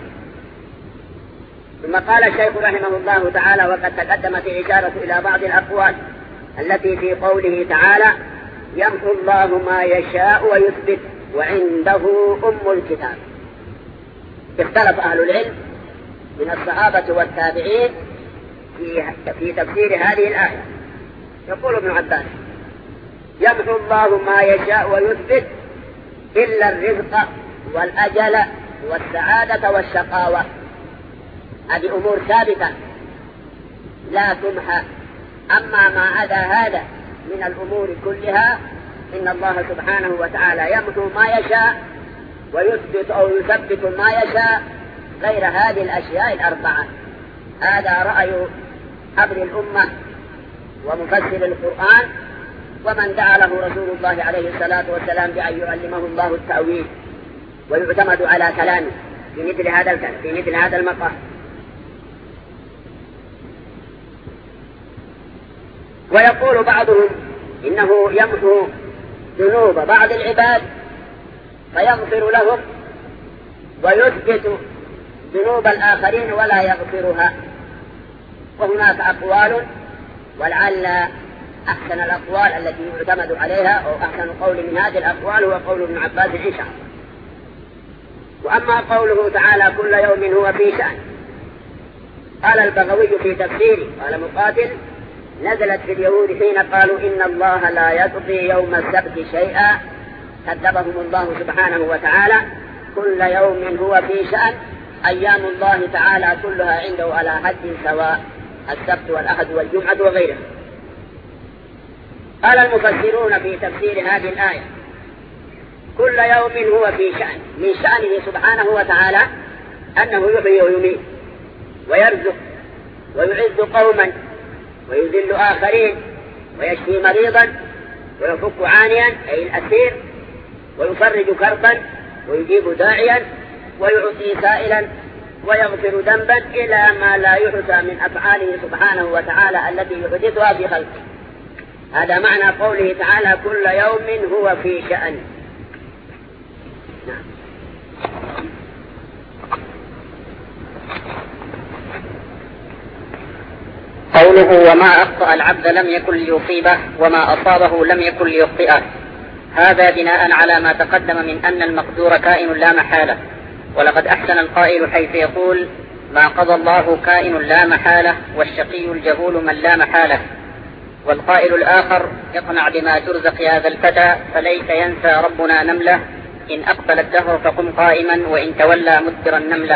ثم قال الشيخ رحمه الله تعالى: وقد تقدمت الإشارة إلى بعض الأقوال التي في قوله تعالى: يمحو الله ما يشاء ويثبت وعنده أم الكتاب. اختلف أهل العلم من الصحابة والتابعين في في تفسير هذه الآية. يقول ابن عباس: يمحو الله ما يشاء ويثبت إلا الرزق والأجل والسعادة والشقاوة. هذه أمور ثابتة لا تمحى. أما ما عدا هذا من الأمور كلها إن الله سبحانه وتعالى يمحو ما يشاء ويثبت أو يثبت ما يشاء غير هذه الأشياء الأربعة. هذا رأي حبر الأمة ومفسر القرآن ومن دعا له رسول الله عليه الصلاة والسلام بأن يعلمه الله التأويل ويعتمد على كلامه في مثل هذا الكلام في مثل هذا المقام. ويقول بعضهم إنه يمحو ذنوب بعض العباد فيغفر لهم ويثبت ذنوب الآخرين ولا يغفرها. وهناك أقوال، ولعل أحسن الأقوال التي يعتمد عليها أو أحسن قول من هذه الأقوال هو قول ابن عباس إن شاء الله. وأما قوله تعالى كل يوم هو في شأن، قال البغوي في تفسيره قال مقاتل نزلت في اليهود حين قالوا إن الله لا يقضي يوم السبت شيئا كذبهم الله سبحانه وتعالى. كل يوم هو في شأن، أيام الله تعالى كلها عنده على حد سواء، السبت والأحد والجمعة وغيرها. قال المفسرون في تفسير هذه الآية كل يوم هو في شأن، من شأنه سبحانه وتعالى أنه يحيي ويميت ويرزق ويعز قوما ويذل آخرين ويشفي مريضا ويفك عانيا أي الأسير ويفرج كربا ويجيب داعيا ويعطي سائلا ويغفر ذنبا إلى ما لا يحصى من أفعاله سبحانه وتعالى التي يحدثها في خلقه. هذا معنى قوله تعالى كل يوم هو في شأن. نعم. قوله وما أخطأ العبد لم يكن ليصيبه وما أصابه لم يكن ليخطئه، هذا بناء على ما تقدم من أن المقدور كائن لا محالة. ولقد أحسن القائل حيث يقول ما قضى الله كائن لا محالة والشقي الجهول من لا محالة. والقائل الآخر اقنع بما ترزق يا ذا الفتى فليس ينسى ربنا نملة إن أقبل الدهر فقم قائما وإن تولى مدبر النملة.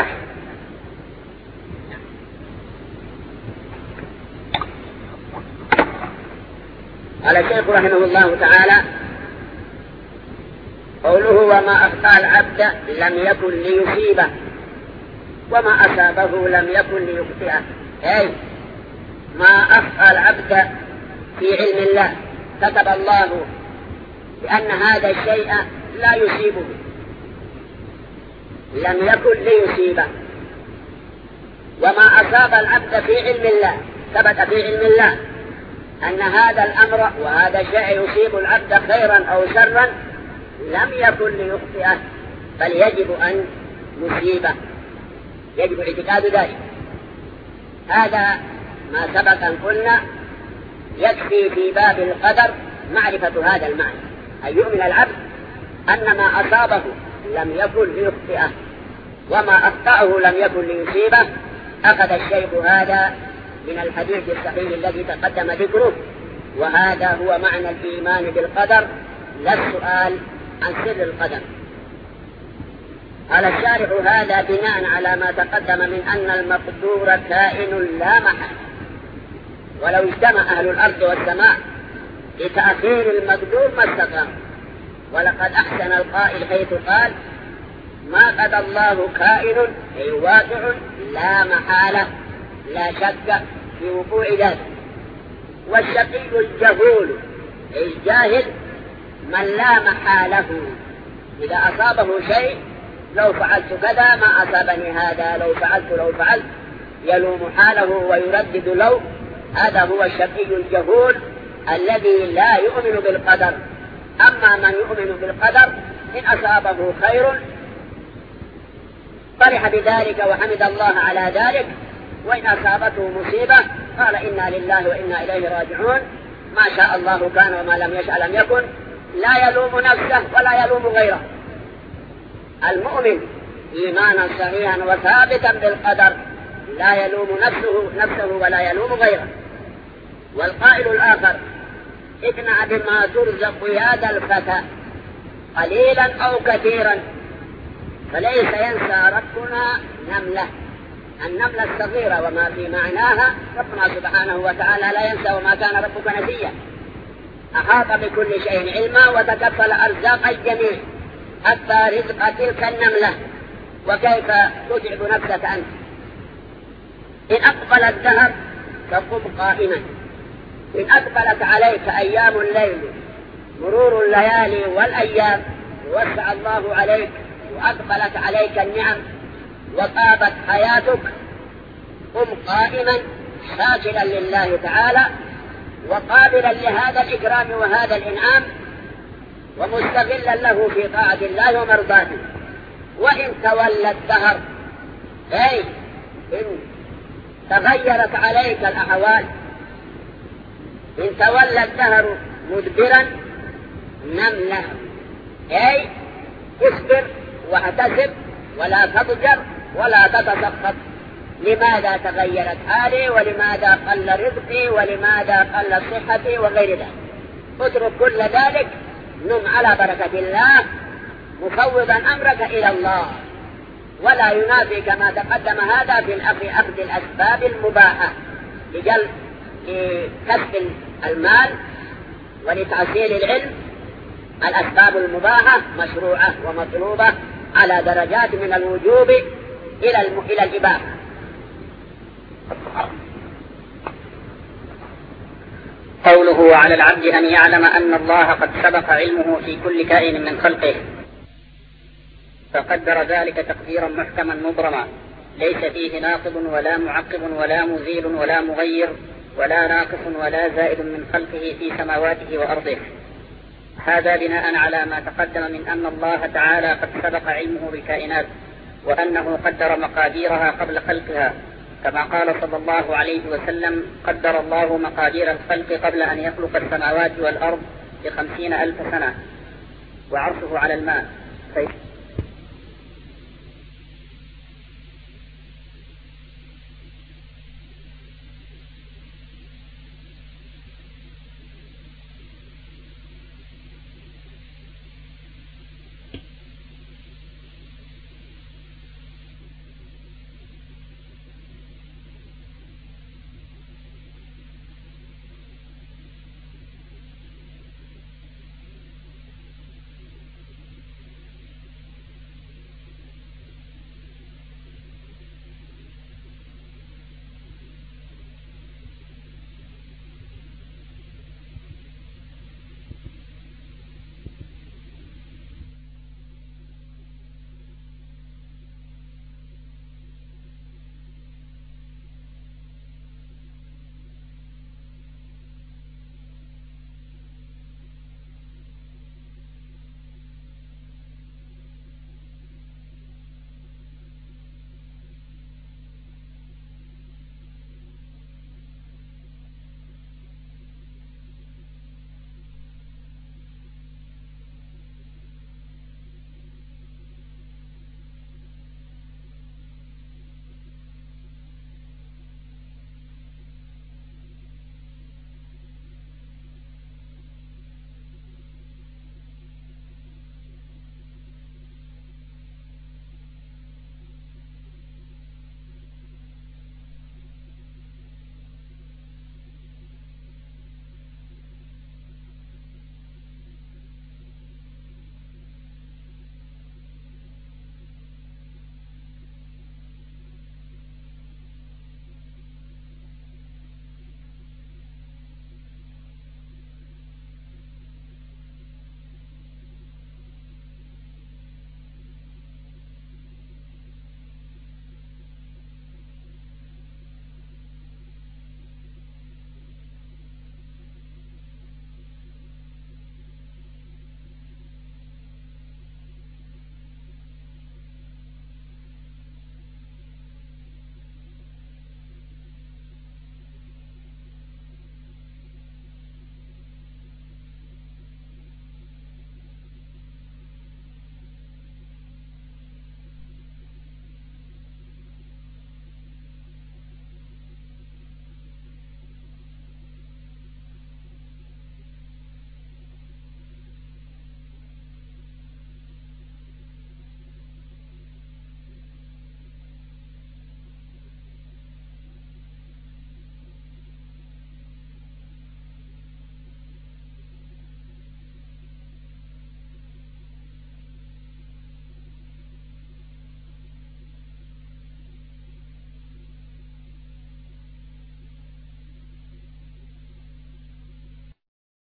قال الشيخ رحمه الله تعالى قوله وما أخطأ العبد لم يكن ليصيبه وما أصابه لم يكن ليخطئه، أي ما أخطأ العبد في علم الله كتب الله بأن هذا الشيء لا يصيبه لم يكن ليصيبه، وما أصاب العبد في علم الله ثبت في علم الله أن هذا الأمر وهذا الشيء يصيب العبد خيرا أو شرا لم يكن ليخطئه بل يجب أن يصيبه، يجب اعتقاد ذلك. هذا ما سبق أن قلنا يكفي في باب القدر معرفة هذا المعنى، أن يؤمن العبد أن ما أصابه لم يكن ليخطئه وما أخطأه لم يكن ليصيبه. أخذ الشيخ هذا من الحديث الصحيح الذي تقدم ذكره، وهذا هو معنى الإيمان بالقدر لا السؤال عن سر القدر. قال الشارح هذا بناء على ما تقدم من أن المقدور كائن لا محل، ولو اجتمع أهل الأرض والسماء لتأخير المقدور ما استقام. ولقد أحسن القائل حيث قال ما قضى الله كائن أي واقع لا محالة لا شك في وقوع ذلك. والشقي الجهول أي الجاهل من لا محالة، إذا أصابه شيء لو فعلت كذا ما أصابني هذا، لو فعلت لو فعلت يلوم حاله ويردد لو. هذا هو الشقي الجهول الذي لا يؤمن بالقدر. أما من يؤمن بالقدر إن أصابه خير فرح بذلك وحمد الله على ذلك، وإن أصابته مصيبة قال إنا لله وإنا إليه راجعون، ما شاء الله كان وما لم يشاء لم يكن، لا يلوم نفسه ولا يلوم غيره. المؤمن إيمانا صحيحا وثابتا بالقدر لا يلوم نفسه نفسه ولا يلوم غيره. والقائل الآخر اقنع بما ترزق يا ذا الفتى قليلا أو كثيرا فليس ينسى ربنا نملة. النملة الصغيرة وما في معناها ربنا سبحانه وتعالى لا ينسى وما كان ربك نسيا، أحاط بكل شيء علما وتكفل أرزاق الجميع حتى رزق تلك النملة. وكيف تتعب نفسك أنت؟ إن أقبل الدهر فقم قائما، إن أقبلت عليك أيام الليل مرور الليالي والأيام ووسع الله عليك وأقبلت عليك النعم وطابت حياتك، قم قائما شاكرا لله تعالى وقابلا لهذا الإكرام وهذا الإنعام ومستغلا له في طاعة الله ومرضاته. وإن تولى الدهر أي إن تغيرت عليك الأحوال، إن تولى الدهر مدبرا نم له، أي اصبر واحتسب ولا تضجر ولا تتسخط. لماذا تغيرت حالي ولماذا قل رزقي ولماذا قل صحتي وغير ذلك؟ اترك كل ذلك، نم على بركة الله مفوضا أمرك إلى الله، ولا ينافي كما تقدم هذا في الأخذ أخذ الأسباب المباحة لجلب كسب المال ولتحصيل العلم. الأسباب المباحة مشروعة ومطلوبة على درجات من الوجوب إلى إلى الإباحة. قوله وعلى العبد أن يعلم أن الله قد سبق علمه في كل كائن من خلقه، فقدر ذلك تقديرا محكما مبرما ليس فيه ناقض ولا معقب ولا مزيل ولا مغير ولا ناقص ولا زائد من خلقه في سماواته وأرضه. هذا بناء على ما تقدم من أن الله تعالى قد سبق علمه بالكائنات وأنه قدر مقاديرها قبل خلقها، كما قال صلى الله عليه وسلم: قدر الله مقادير الخلق قبل أن يخلق السماوات والأرض بخمسين ألف سنة وعرشه على الماء.